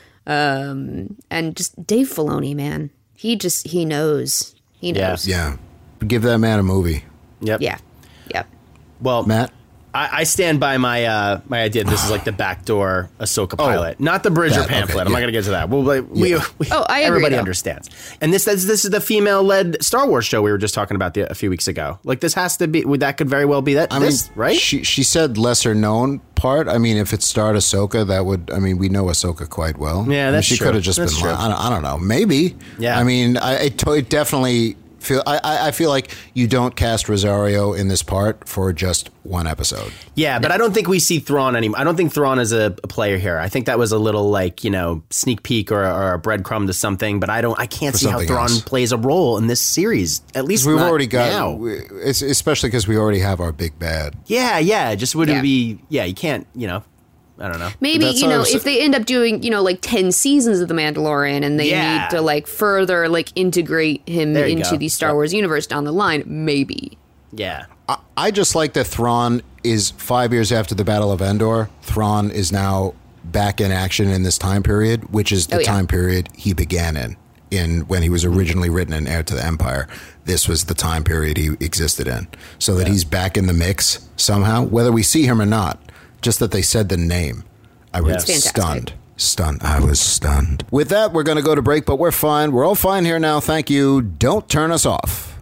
Speaker 3: Um and just Dave Filoni, man. He just he knows. He
Speaker 4: Yeah.
Speaker 3: knows.
Speaker 2: Yeah. Give that man a movie.
Speaker 4: Yep.
Speaker 3: Yeah. Yep.
Speaker 4: Well,
Speaker 2: Matt?
Speaker 4: I, I stand by my uh, my idea. This is like the backdoor Ahsoka pilot, not the Bridger
Speaker 2: that- okay,
Speaker 4: pamphlet. I'm
Speaker 2: yeah.
Speaker 4: not going to get to that. Well, like, we,
Speaker 2: Yeah.
Speaker 4: we,
Speaker 3: Oh, I agree,
Speaker 4: everybody
Speaker 3: though.
Speaker 4: understands. And this, this this is the female-led Star Wars show we were just talking about the, a few weeks ago. Like this has to be. That could very well be that.
Speaker 2: I
Speaker 4: this,
Speaker 2: mean,
Speaker 4: right?
Speaker 2: She she said lesser known part. I mean, if it starred Ahsoka, that would. I mean, we know Ahsoka quite well.
Speaker 4: Yeah,
Speaker 2: I mean,
Speaker 4: that's
Speaker 2: she
Speaker 4: true.
Speaker 2: could have just
Speaker 4: That's
Speaker 2: been.
Speaker 4: true.
Speaker 2: Li- I, don't, I don't know. Maybe.
Speaker 4: Yeah.
Speaker 2: I mean, I, I to- it definitely feel. I, I I feel like you don't cast Rosario in this part for just one episode.
Speaker 4: Yeah, but I don't think we see Thrawn anymore. I don't think Thrawn is a, a player here. I think that was a little like, you know, sneak peek or, or a breadcrumb to something. But I don't. I can't
Speaker 2: For
Speaker 4: see how
Speaker 2: something
Speaker 4: Thrawn
Speaker 2: else.
Speaker 4: plays a role in this series. At least
Speaker 2: We've
Speaker 4: not
Speaker 2: already got.
Speaker 4: now.
Speaker 2: we- It's, especially because we already have our big bad.
Speaker 4: Yeah, yeah. Just wouldn't
Speaker 3: Yeah.
Speaker 4: be. Yeah, you can't. You know, I don't know.
Speaker 3: Maybe,
Speaker 2: That's
Speaker 3: you
Speaker 2: what I
Speaker 3: know,
Speaker 2: was-
Speaker 3: if they end up doing, you know, like ten seasons of The Mandalorian and they
Speaker 4: Yeah.
Speaker 3: need to like further like integrate him
Speaker 4: There you
Speaker 3: into
Speaker 4: go.
Speaker 3: the Star
Speaker 4: Yep.
Speaker 3: Wars universe down the line, maybe.
Speaker 4: Yeah.
Speaker 2: I, I just like that Thrawn is five years after the Battle of Endor. Thrawn is now back in action in this time period, which is the
Speaker 3: Oh, yeah.
Speaker 2: time period he began in. In when he was originally written in Heir to the Empire, this was the time period he existed in. So that he's back in the mix somehow, whether we see him or not. Just that they said the name, I was
Speaker 3: It's fantastic.
Speaker 2: stunned. Stunned. I was stunned. With that, we're going to go to break, but we're fine. We're all fine here now. Thank you. Don't turn us off.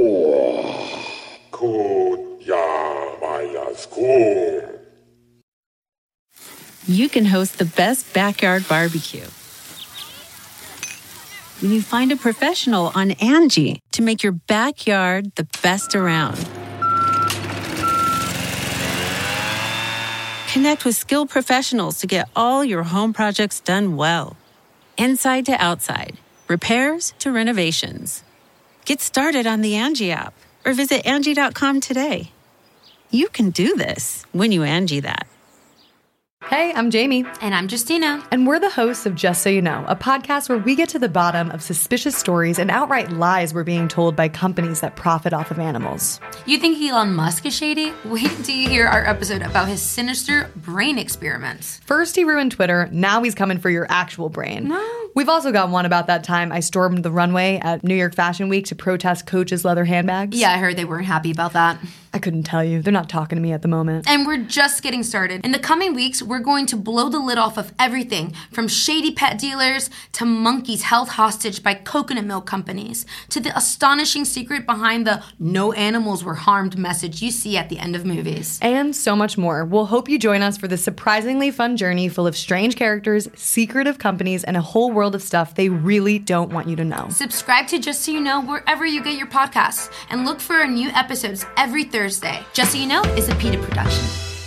Speaker 10: You can host the best backyard barbecue when you find a professional on Angie to make your backyard the best around. Connect with skilled professionals to get all your home projects done well. Inside to outside, repairs to renovations. Get started on the Angie app or visit Angie dot com today. You can do this when you Angie that.
Speaker 11: Hey, I'm Jamie.
Speaker 12: And I'm Justina.
Speaker 11: And we're the hosts of Just So You Know, a podcast where we get to the bottom of suspicious stories and outright lies we're being told by companies that profit off of animals.
Speaker 12: You think Elon Musk is shady? Wait until you hear our episode about his sinister brain experiments.
Speaker 11: First he ruined Twitter, now he's coming for your actual brain.
Speaker 12: No.
Speaker 11: We've also got one about that time I stormed the runway at New York Fashion Week to protest Coach's leather handbags.
Speaker 12: Yeah, I heard they weren't happy about that.
Speaker 11: I couldn't tell you. They're not talking to me at the moment.
Speaker 12: And we're just getting started. In the coming weeks, we're going to blow the lid off of everything from shady pet dealers to monkeys held hostage by coconut milk companies to the astonishing secret behind the no animals were harmed message you see at the end of movies.
Speaker 11: And so much more. We'll hope you join us for this surprisingly fun journey full of strange characters, secretive companies, and a whole world of stuff they really don't want you to know.
Speaker 12: Subscribe to Just So You Know wherever you get your podcasts and look for our new episodes every Thursday. Just So You Know is a PETA production.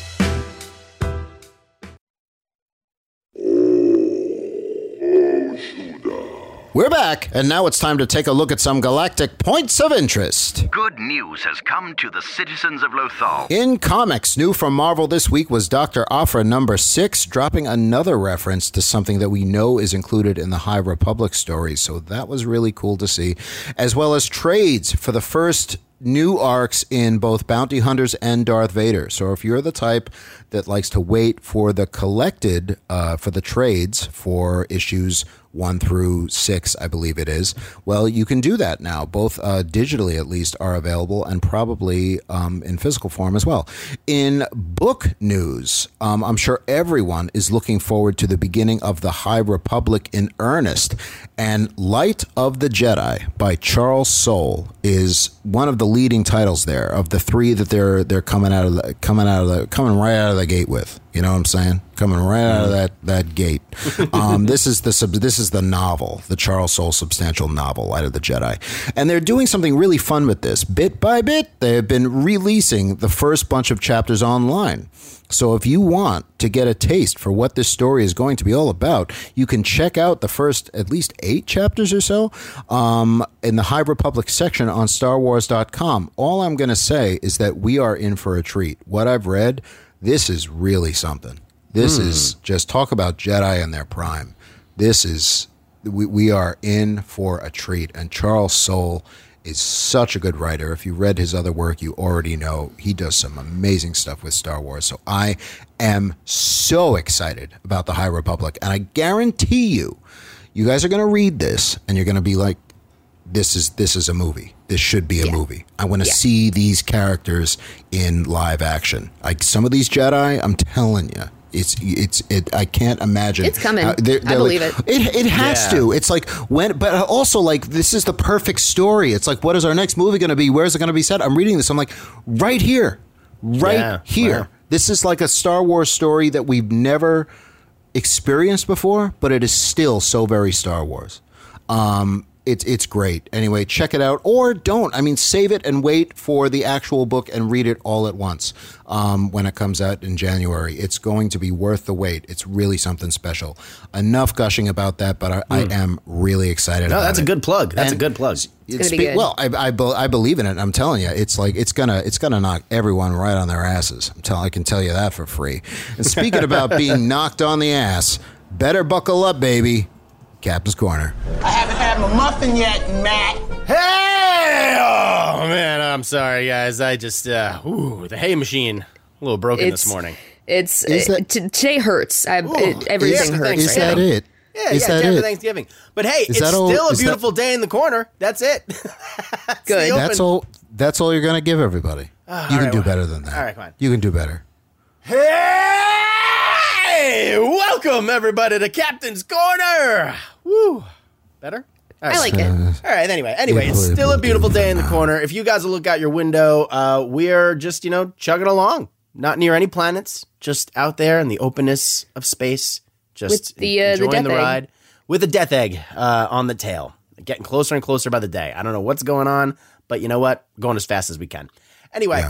Speaker 2: We're back, and now it's time to take a look at some galactic points of interest.
Speaker 13: Good news has come to the citizens of Lothal.
Speaker 2: In comics, new from Marvel this week was Doctor Aphra number six, dropping another reference to something that we know is included in the High Republic story, so that was really cool to see, as well as trades for the first new arcs in both Bounty Hunters and Darth Vader. So if you're the type that likes to wait for the collected, uh, for the trades for issues one through six, I believe it is, well, you can do that now. Both uh, digitally, at least, are available, and probably um, in physical form as well. In book news, um, I'm sure everyone is looking forward to the beginning of the High Republic in earnest. And Light of the Jedi by Charles Soule is one of the leading titles there of the three that they're they're coming out of the coming out of the coming right out of the gate with. You know what I'm saying? Coming right out of that that gate. Um, this is the sub, this is the novel, the Charles Soule substantial novel, Light of the Jedi, and they're doing something really fun with this. Bit by bit, they have been releasing the first bunch of chapters online. So if you want to get a taste for what this story is going to be all about, you can check out the first at least eight chapters or so um, in the High Republic section on Star Wars dot com. All I'm going to say is that we are in for a treat. What I've read, this is really something. This mm. is just talk about Jedi in their prime. This is, we, we are in for a treat. And Charles Soule is such a good writer. If you read his other work, you already know he does some amazing stuff with Star Wars. So I am so excited about the High Republic. And I guarantee you, you guys are going to read this and you're going to be like, this is this is a movie. This should be a yeah. movie. I want to yeah. see these characters in live action. Like some of these Jedi, I'm telling you, it's it's it. I can't imagine.
Speaker 3: It's coming.
Speaker 11: Uh,
Speaker 3: they're, they're I believe
Speaker 2: like,
Speaker 3: it.
Speaker 2: It it has yeah. to. It's like when, but also like this is the perfect story. It's like, what is our next movie going to be? Where's it going to be set? I'm reading this. I'm like, right here, right yeah. here. Wow. This is like a Star Wars story that we've never experienced before, but it is still so very Star Wars. Um, It's it's great. Anyway, check it out or don't. I mean, save it and wait for the actual book and read it all at once um, when it comes out in January. It's going to be worth the wait. It's really something special. Enough gushing about that, but I, mm. I am really excited
Speaker 4: no,
Speaker 2: about it.
Speaker 4: That's a good plug. That's and a good plug.
Speaker 3: It's, it's gonna be good.
Speaker 2: Well, I, I, be, I believe in it. I'm telling you, it's like it's gonna it's gonna knock everyone right on their asses. I'm tell, I can tell you that for free. And speaking about being knocked on the ass, better buckle up, baby. Captain's Corner.
Speaker 14: I haven't had my muffin yet, Matt.
Speaker 4: Hey! Oh, man, I'm sorry, guys. I just, uh, ooh, the hay machine, a little broken
Speaker 3: it's,
Speaker 4: this morning.
Speaker 3: It's, uh, that, t- today hurts. I, ooh, it, everything
Speaker 2: is,
Speaker 3: hurts.
Speaker 2: Is
Speaker 3: right
Speaker 2: that
Speaker 3: now.
Speaker 2: it?
Speaker 4: Yeah,
Speaker 2: is
Speaker 4: yeah,
Speaker 2: that
Speaker 4: time
Speaker 2: it?
Speaker 4: for Thanksgiving. But hey,
Speaker 2: is
Speaker 4: it's
Speaker 2: all,
Speaker 4: still a beautiful
Speaker 2: that,
Speaker 4: day in the corner. That's it. That's
Speaker 3: Good.
Speaker 2: That's all, that's all you're going to give everybody. Uh, you can right, do well, better than that.
Speaker 4: All right, fine.
Speaker 2: You can do better.
Speaker 4: Hey! Welcome, everybody, to Captain's Corner. Woo. Better?
Speaker 3: Right. I like it.
Speaker 4: All right. Anyway, anyway, it's still a beautiful day in the corner. If you guys will look out your window, uh, we're just, you know, chugging along. Not near any planets, just out there in the openness of space, just
Speaker 3: with the, uh,
Speaker 4: enjoying
Speaker 3: the,
Speaker 4: the
Speaker 3: egg.
Speaker 4: ride with a death egg uh, on the tail, getting closer and closer by the day. I don't know what's going on, but you know what? Going as fast as we can. Anyway. Yeah.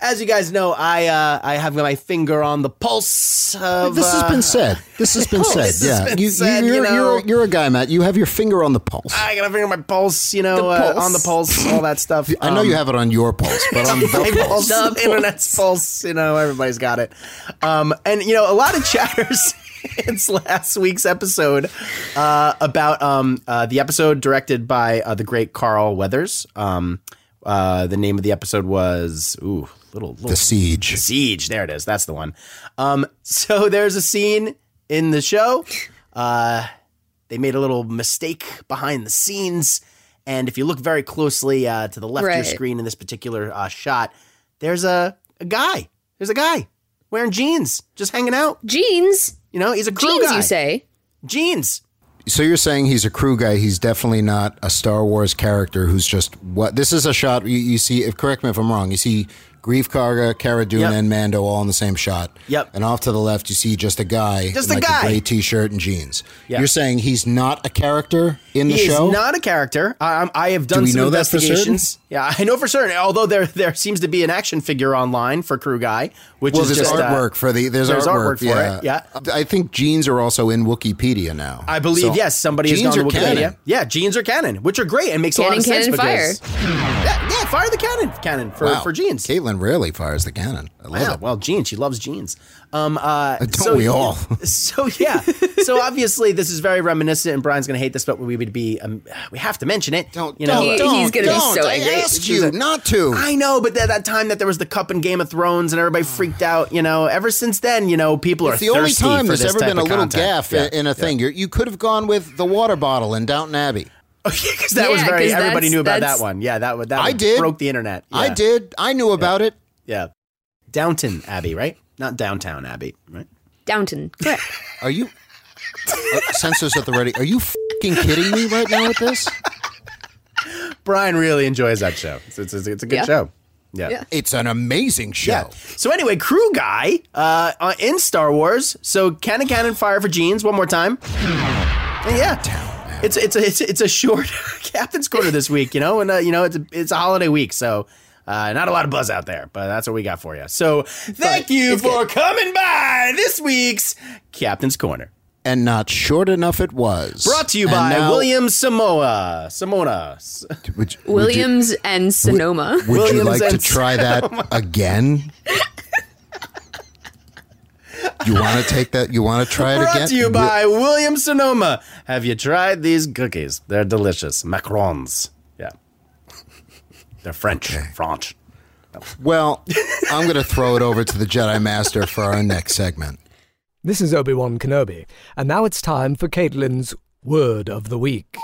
Speaker 4: as you guys know, I uh, I have my finger on the pulse of...
Speaker 2: This has
Speaker 4: uh,
Speaker 2: been said. This has been said.
Speaker 4: This
Speaker 2: Yeah,
Speaker 4: has been
Speaker 2: you,
Speaker 4: said,
Speaker 2: you're,
Speaker 4: you know.
Speaker 2: you're, you're a guy, Matt. You have your finger on the pulse.
Speaker 4: I got a finger on my pulse, you know,
Speaker 3: The
Speaker 4: uh,
Speaker 3: pulse.
Speaker 4: on the pulse, all that stuff.
Speaker 2: I know
Speaker 4: Um,
Speaker 2: you have it on your pulse, but on
Speaker 4: my
Speaker 2: the
Speaker 4: pulse,
Speaker 2: pulse.
Speaker 4: the internet's pulse, you know, everybody's got it. Um, and, you know, a lot of chatters... It's last week's episode uh, about um, uh, the episode directed by uh, the great Carl Weathers. Um, uh, the name of the episode was ooh, little, little
Speaker 2: The Siege.
Speaker 4: The Siege. There it is. That's the one. Um, so there's a scene in the show. Uh, they made a little mistake behind the scenes, and if you look very closely uh, to the left of your
Speaker 3: Right.
Speaker 4: screen in this particular uh, shot, there's a, a guy. There's a guy wearing jeans, just hanging out.
Speaker 3: Jeans?
Speaker 4: You know, he's a crew
Speaker 3: Jeans,
Speaker 4: guy.
Speaker 3: you say?
Speaker 4: Jeans.
Speaker 2: So you're saying he's a crew guy. He's definitely not a Star Wars character who's just what. This is a shot you, you see. If correct me if I'm wrong. You see Grief Karga, Cara Dune,
Speaker 4: Yep.
Speaker 2: and Mando all in the same shot.
Speaker 4: Yep.
Speaker 2: And off to the left, you see just a guy,
Speaker 4: Just
Speaker 2: in
Speaker 4: a
Speaker 2: like
Speaker 4: guy.
Speaker 2: a gray T-shirt and jeans.
Speaker 4: Yep.
Speaker 2: You're saying he's not a character in the
Speaker 4: he
Speaker 2: show.
Speaker 4: is not a character. I, I'm- I have done
Speaker 2: Do we
Speaker 4: some
Speaker 2: know that for certain?
Speaker 4: investigations. Yeah, I know for certain. Although there there seems to be an action figure online for Crew Guy, which
Speaker 2: well,
Speaker 4: is
Speaker 2: there's
Speaker 4: just uh,
Speaker 2: artwork for the there's,
Speaker 4: there's
Speaker 2: artwork,
Speaker 4: artwork for
Speaker 2: yeah.
Speaker 4: it, yeah.
Speaker 2: I think jeans are also in Wikipedia now.
Speaker 4: I believe
Speaker 2: So,
Speaker 4: yes, somebody has
Speaker 2: jeans
Speaker 4: gone to
Speaker 2: are
Speaker 4: Wikipedia.
Speaker 2: canon.
Speaker 4: Yeah, jeans are canon, which are great and makes
Speaker 3: Cannon,
Speaker 4: a lot of sense
Speaker 3: cannon,
Speaker 4: because yeah, yeah, fire the cannon, cannon for
Speaker 2: Wow.
Speaker 4: for jeans.
Speaker 2: Caitlin rarely fires the cannon. I love
Speaker 4: Wow,
Speaker 2: it.
Speaker 4: well, jeans. She loves jeans. Um, uh,
Speaker 2: Don't
Speaker 4: so,
Speaker 2: we all?
Speaker 4: So yeah. So obviously, this is very reminiscent, and Brian's going to hate this, but we would be. Um, we have to mention it.
Speaker 2: Don't
Speaker 4: you know?
Speaker 3: He-
Speaker 2: don't,
Speaker 3: he's gonna be
Speaker 2: don't.
Speaker 3: so
Speaker 2: I
Speaker 3: angry.
Speaker 2: asked you not to.
Speaker 4: I know, but that, that time that there was the cup in Game of Thrones and everybody freaked out, you know, ever since then, you know, people are
Speaker 2: It's the only
Speaker 4: thirsty
Speaker 2: time
Speaker 4: for
Speaker 2: there's
Speaker 4: this
Speaker 2: ever
Speaker 4: type
Speaker 2: been a
Speaker 4: of
Speaker 2: little
Speaker 4: content.
Speaker 2: gaff
Speaker 4: Yeah.
Speaker 2: in a thing. You're, you could have gone with the water bottle in Downton Abbey.
Speaker 4: Because that was
Speaker 3: Yeah,
Speaker 4: very,
Speaker 3: 'cause
Speaker 4: everybody
Speaker 3: that's-
Speaker 4: knew about
Speaker 3: that's-
Speaker 4: that one. Yeah, that, would- that
Speaker 2: I
Speaker 4: would-
Speaker 2: did.
Speaker 4: broke the internet.
Speaker 2: I
Speaker 4: Yeah.
Speaker 2: did. I knew about it.
Speaker 4: Yeah. Downton Abbey, right? Not Downtown Abbey, right?
Speaker 3: Downton. Correct.
Speaker 2: Are you uh, censors at the ready? Are you fucking kidding me right now with this?
Speaker 4: Brian really enjoys that show. It's, it's, it's a good
Speaker 3: Yeah.
Speaker 4: show. Yeah.
Speaker 3: Yeah.
Speaker 2: It's an amazing show.
Speaker 4: Yeah. So anyway, Crew Guy uh, uh, in Star Wars. So cannon, cannon, fire for jeans. One more time. And yeah. It's it's a it's, it's a short Captain's Corner this week, you know, and uh, you know it's a, it's a holiday week, so uh, not a lot of buzz out there, but that's what we got for you. So thank you for coming by this week's Captain's Corner.
Speaker 2: And not short enough it was.
Speaker 4: Brought to you
Speaker 2: And
Speaker 4: by
Speaker 2: now-
Speaker 4: William Simona. Simona. S-
Speaker 2: Would, would you-
Speaker 3: Williams and Sonoma.
Speaker 2: Would, you
Speaker 4: Williams
Speaker 2: like to
Speaker 4: and
Speaker 2: try that again? You want to take that? You want to try it
Speaker 4: Brought
Speaker 2: again?
Speaker 4: to you by William Sonoma. Have you tried these cookies? They're delicious. Macarons. Yeah. They're French. French.
Speaker 2: Well, I'm going to throw it over to the Jedi Master for our next segment.
Speaker 15: This is Obi-Wan Kenobi, and now it's time for Caitlin's Word of the Week.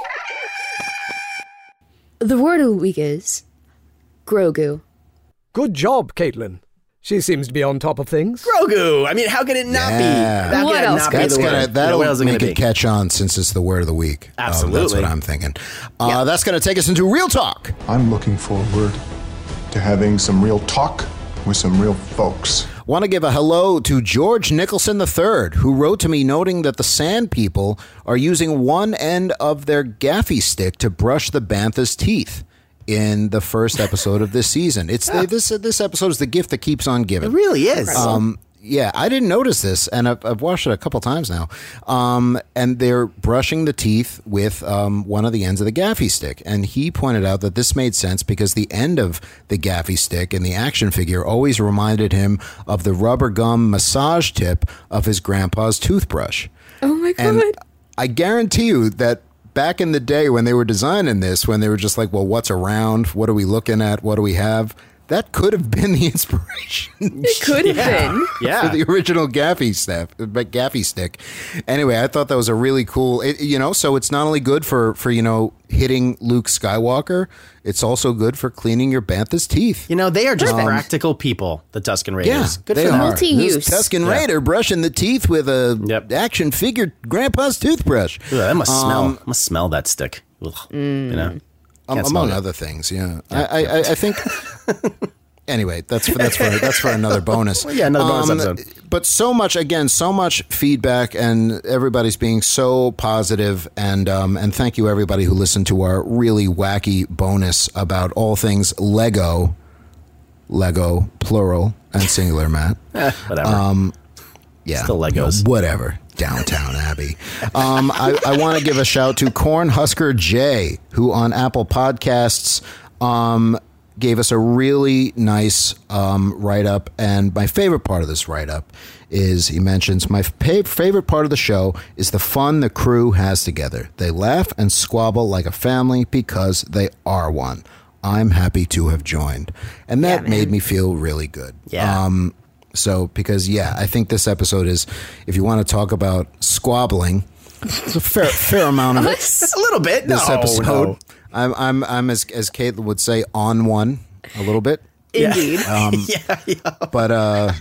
Speaker 3: The word of the week is Grogu.
Speaker 15: Good job, Caitlin. She seems to be on top of things.
Speaker 4: Grogu. I mean, how could it not
Speaker 2: Yeah.
Speaker 4: be? How
Speaker 3: What
Speaker 4: could it
Speaker 3: else
Speaker 4: not
Speaker 3: could
Speaker 4: be
Speaker 2: That's
Speaker 4: the
Speaker 2: gonna
Speaker 4: word?
Speaker 2: that'll
Speaker 4: What else is
Speaker 2: make
Speaker 4: gonna
Speaker 2: it
Speaker 4: be?
Speaker 2: catch on since it's the word of the week. Um, that's
Speaker 4: Absolutely.
Speaker 2: what I'm thinking. Uh, That's going to take us into real talk.
Speaker 16: I'm looking forward to having some real talk with some real folks.
Speaker 2: Want to give a hello to George Nicholson the third, who wrote to me noting that the Sand People are using one end of their gaffy stick to brush the Bantha's teeth in the first episode of this season. It's the, this this episode is the gift that keeps on giving.
Speaker 4: It really is.
Speaker 2: Um, yeah, I didn't notice this, and I've, I've watched it a couple times now. Um, and they're brushing the teeth with um, one of the ends of the gaffy stick. And he pointed out that this made sense because the end of the gaffy stick in the action figure always reminded him of the rubber gum massage tip of his grandpa's toothbrush.
Speaker 3: Oh my god.
Speaker 2: And I guarantee you that back in the day when they were designing this, when they were just like, well, what's around? What are we looking at? What do we have? That could have been the inspiration.
Speaker 3: It could have
Speaker 4: Yeah.
Speaker 3: been.
Speaker 4: Yeah.
Speaker 2: For the original gaffy staff, gaffy stick. Anyway, I thought that was a really cool, it, you know, so it's not only good for, for, you know, hitting Luke Skywalker, it's also good for cleaning your Bantha's teeth.
Speaker 4: You know, they are just
Speaker 2: Um,
Speaker 4: practical people, the Tusken Raiders.
Speaker 2: Yeah,
Speaker 4: Good
Speaker 2: they
Speaker 4: for them.
Speaker 2: are.
Speaker 3: Multi-use.
Speaker 2: This Tusken
Speaker 4: Yeah.
Speaker 2: Raider brushing the teeth with a
Speaker 4: Yep.
Speaker 2: action figure grandpa's toothbrush.
Speaker 4: Ugh, that must smell.
Speaker 2: Um,
Speaker 4: I must smell that stick. Ugh. You know,
Speaker 2: Um,
Speaker 4: Can't smell
Speaker 2: among
Speaker 4: it.
Speaker 2: other things, yeah. I, I, I, I think. Anyway, that's for that's for that's for another bonus.
Speaker 4: Well, yeah, another bonus
Speaker 2: Um,
Speaker 4: episode.
Speaker 2: But so much again, so much feedback, and everybody's being so positive, and um, and thank you everybody who listened to our really wacky bonus about all things Lego. Lego, plural and singular, Matt.
Speaker 4: Eh, whatever.
Speaker 2: Um, yeah.
Speaker 4: Still Legos.
Speaker 2: Whatever. Downtown Abbey. Um, I, I want to give a shout to Cornhusker J, who on Apple Podcasts um, gave us a really nice um, write-up. And my favorite part of this write-up is, he mentions, my fa- favorite part of the show is the fun the crew has together. They laugh and squabble like a family because they are one. I'm happy to have joined. And that yeah, made me feel really good.
Speaker 4: Yeah.
Speaker 2: Um, so, because, yeah, I think this episode is, if you want to talk about squabbling, it's a fair, fair amount of it.
Speaker 4: A little bit.
Speaker 2: This
Speaker 4: no,
Speaker 2: episode.
Speaker 4: No.
Speaker 2: I'm, I'm, I'm as, as Caitlin would say, on one a little bit.
Speaker 3: Indeed.
Speaker 2: Um,
Speaker 4: yeah, yeah.
Speaker 2: But uh,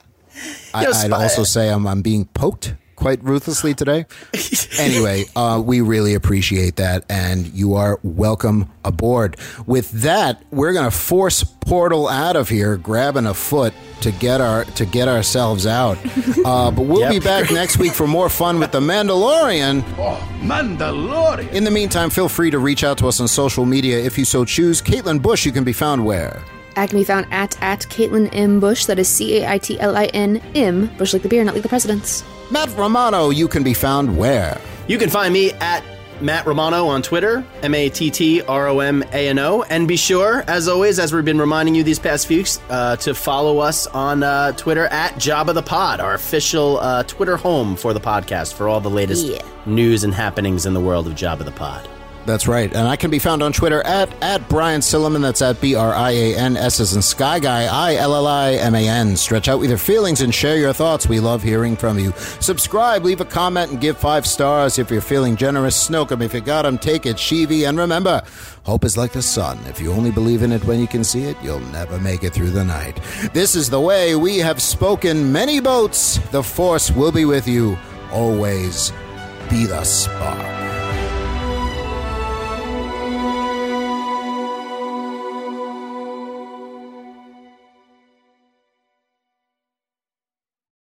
Speaker 2: I,
Speaker 4: Yo,
Speaker 2: I'd also say I'm, I'm being poked quite ruthlessly today. Anyway, uh, we really appreciate that, and you are welcome aboard. With that, we're going to force Portal out of here, grabbing a foot to get our to get ourselves out. Uh, but we'll
Speaker 4: Yep.
Speaker 2: be back next week for more fun with The Mandalorian.
Speaker 13: Oh, Mandalorian!
Speaker 2: In the meantime, feel free to reach out to us on social media if you so choose. Caitlin Bush, you can be found where?
Speaker 3: I can be found at, at Caitlin M. Bush. That is C A I T L I N M. Bush like the beer, not like the presidents.
Speaker 2: Matt Romano, you can be found where?
Speaker 4: You can find me at Matt Romano on Twitter, M A T T R O M A N O. And be sure, as always, as we've been reminding you these past few weeks, uh, to follow us on uh, Twitter at Jabba the Pod, our official uh, Twitter home for the podcast, for all the latest
Speaker 3: Yeah.
Speaker 4: news and happenings in the world of Jabba the Pod.
Speaker 2: That's right. And I can be found on Twitter at, at Brian Silliman. That's at B R I A N S as in Sky Guy, I L L I M A N. Stretch out with your feelings and share your thoughts. We love hearing from you. Subscribe, leave a comment, and give five stars if you're feeling generous. Snoke 'em if you got 'em. Take it, Shivi. And remember, hope is like the sun. If you only believe in it when you can see it, you'll never make it through the night. This is the way we have spoken. Many boats. The Force will be with you. Always be the spark.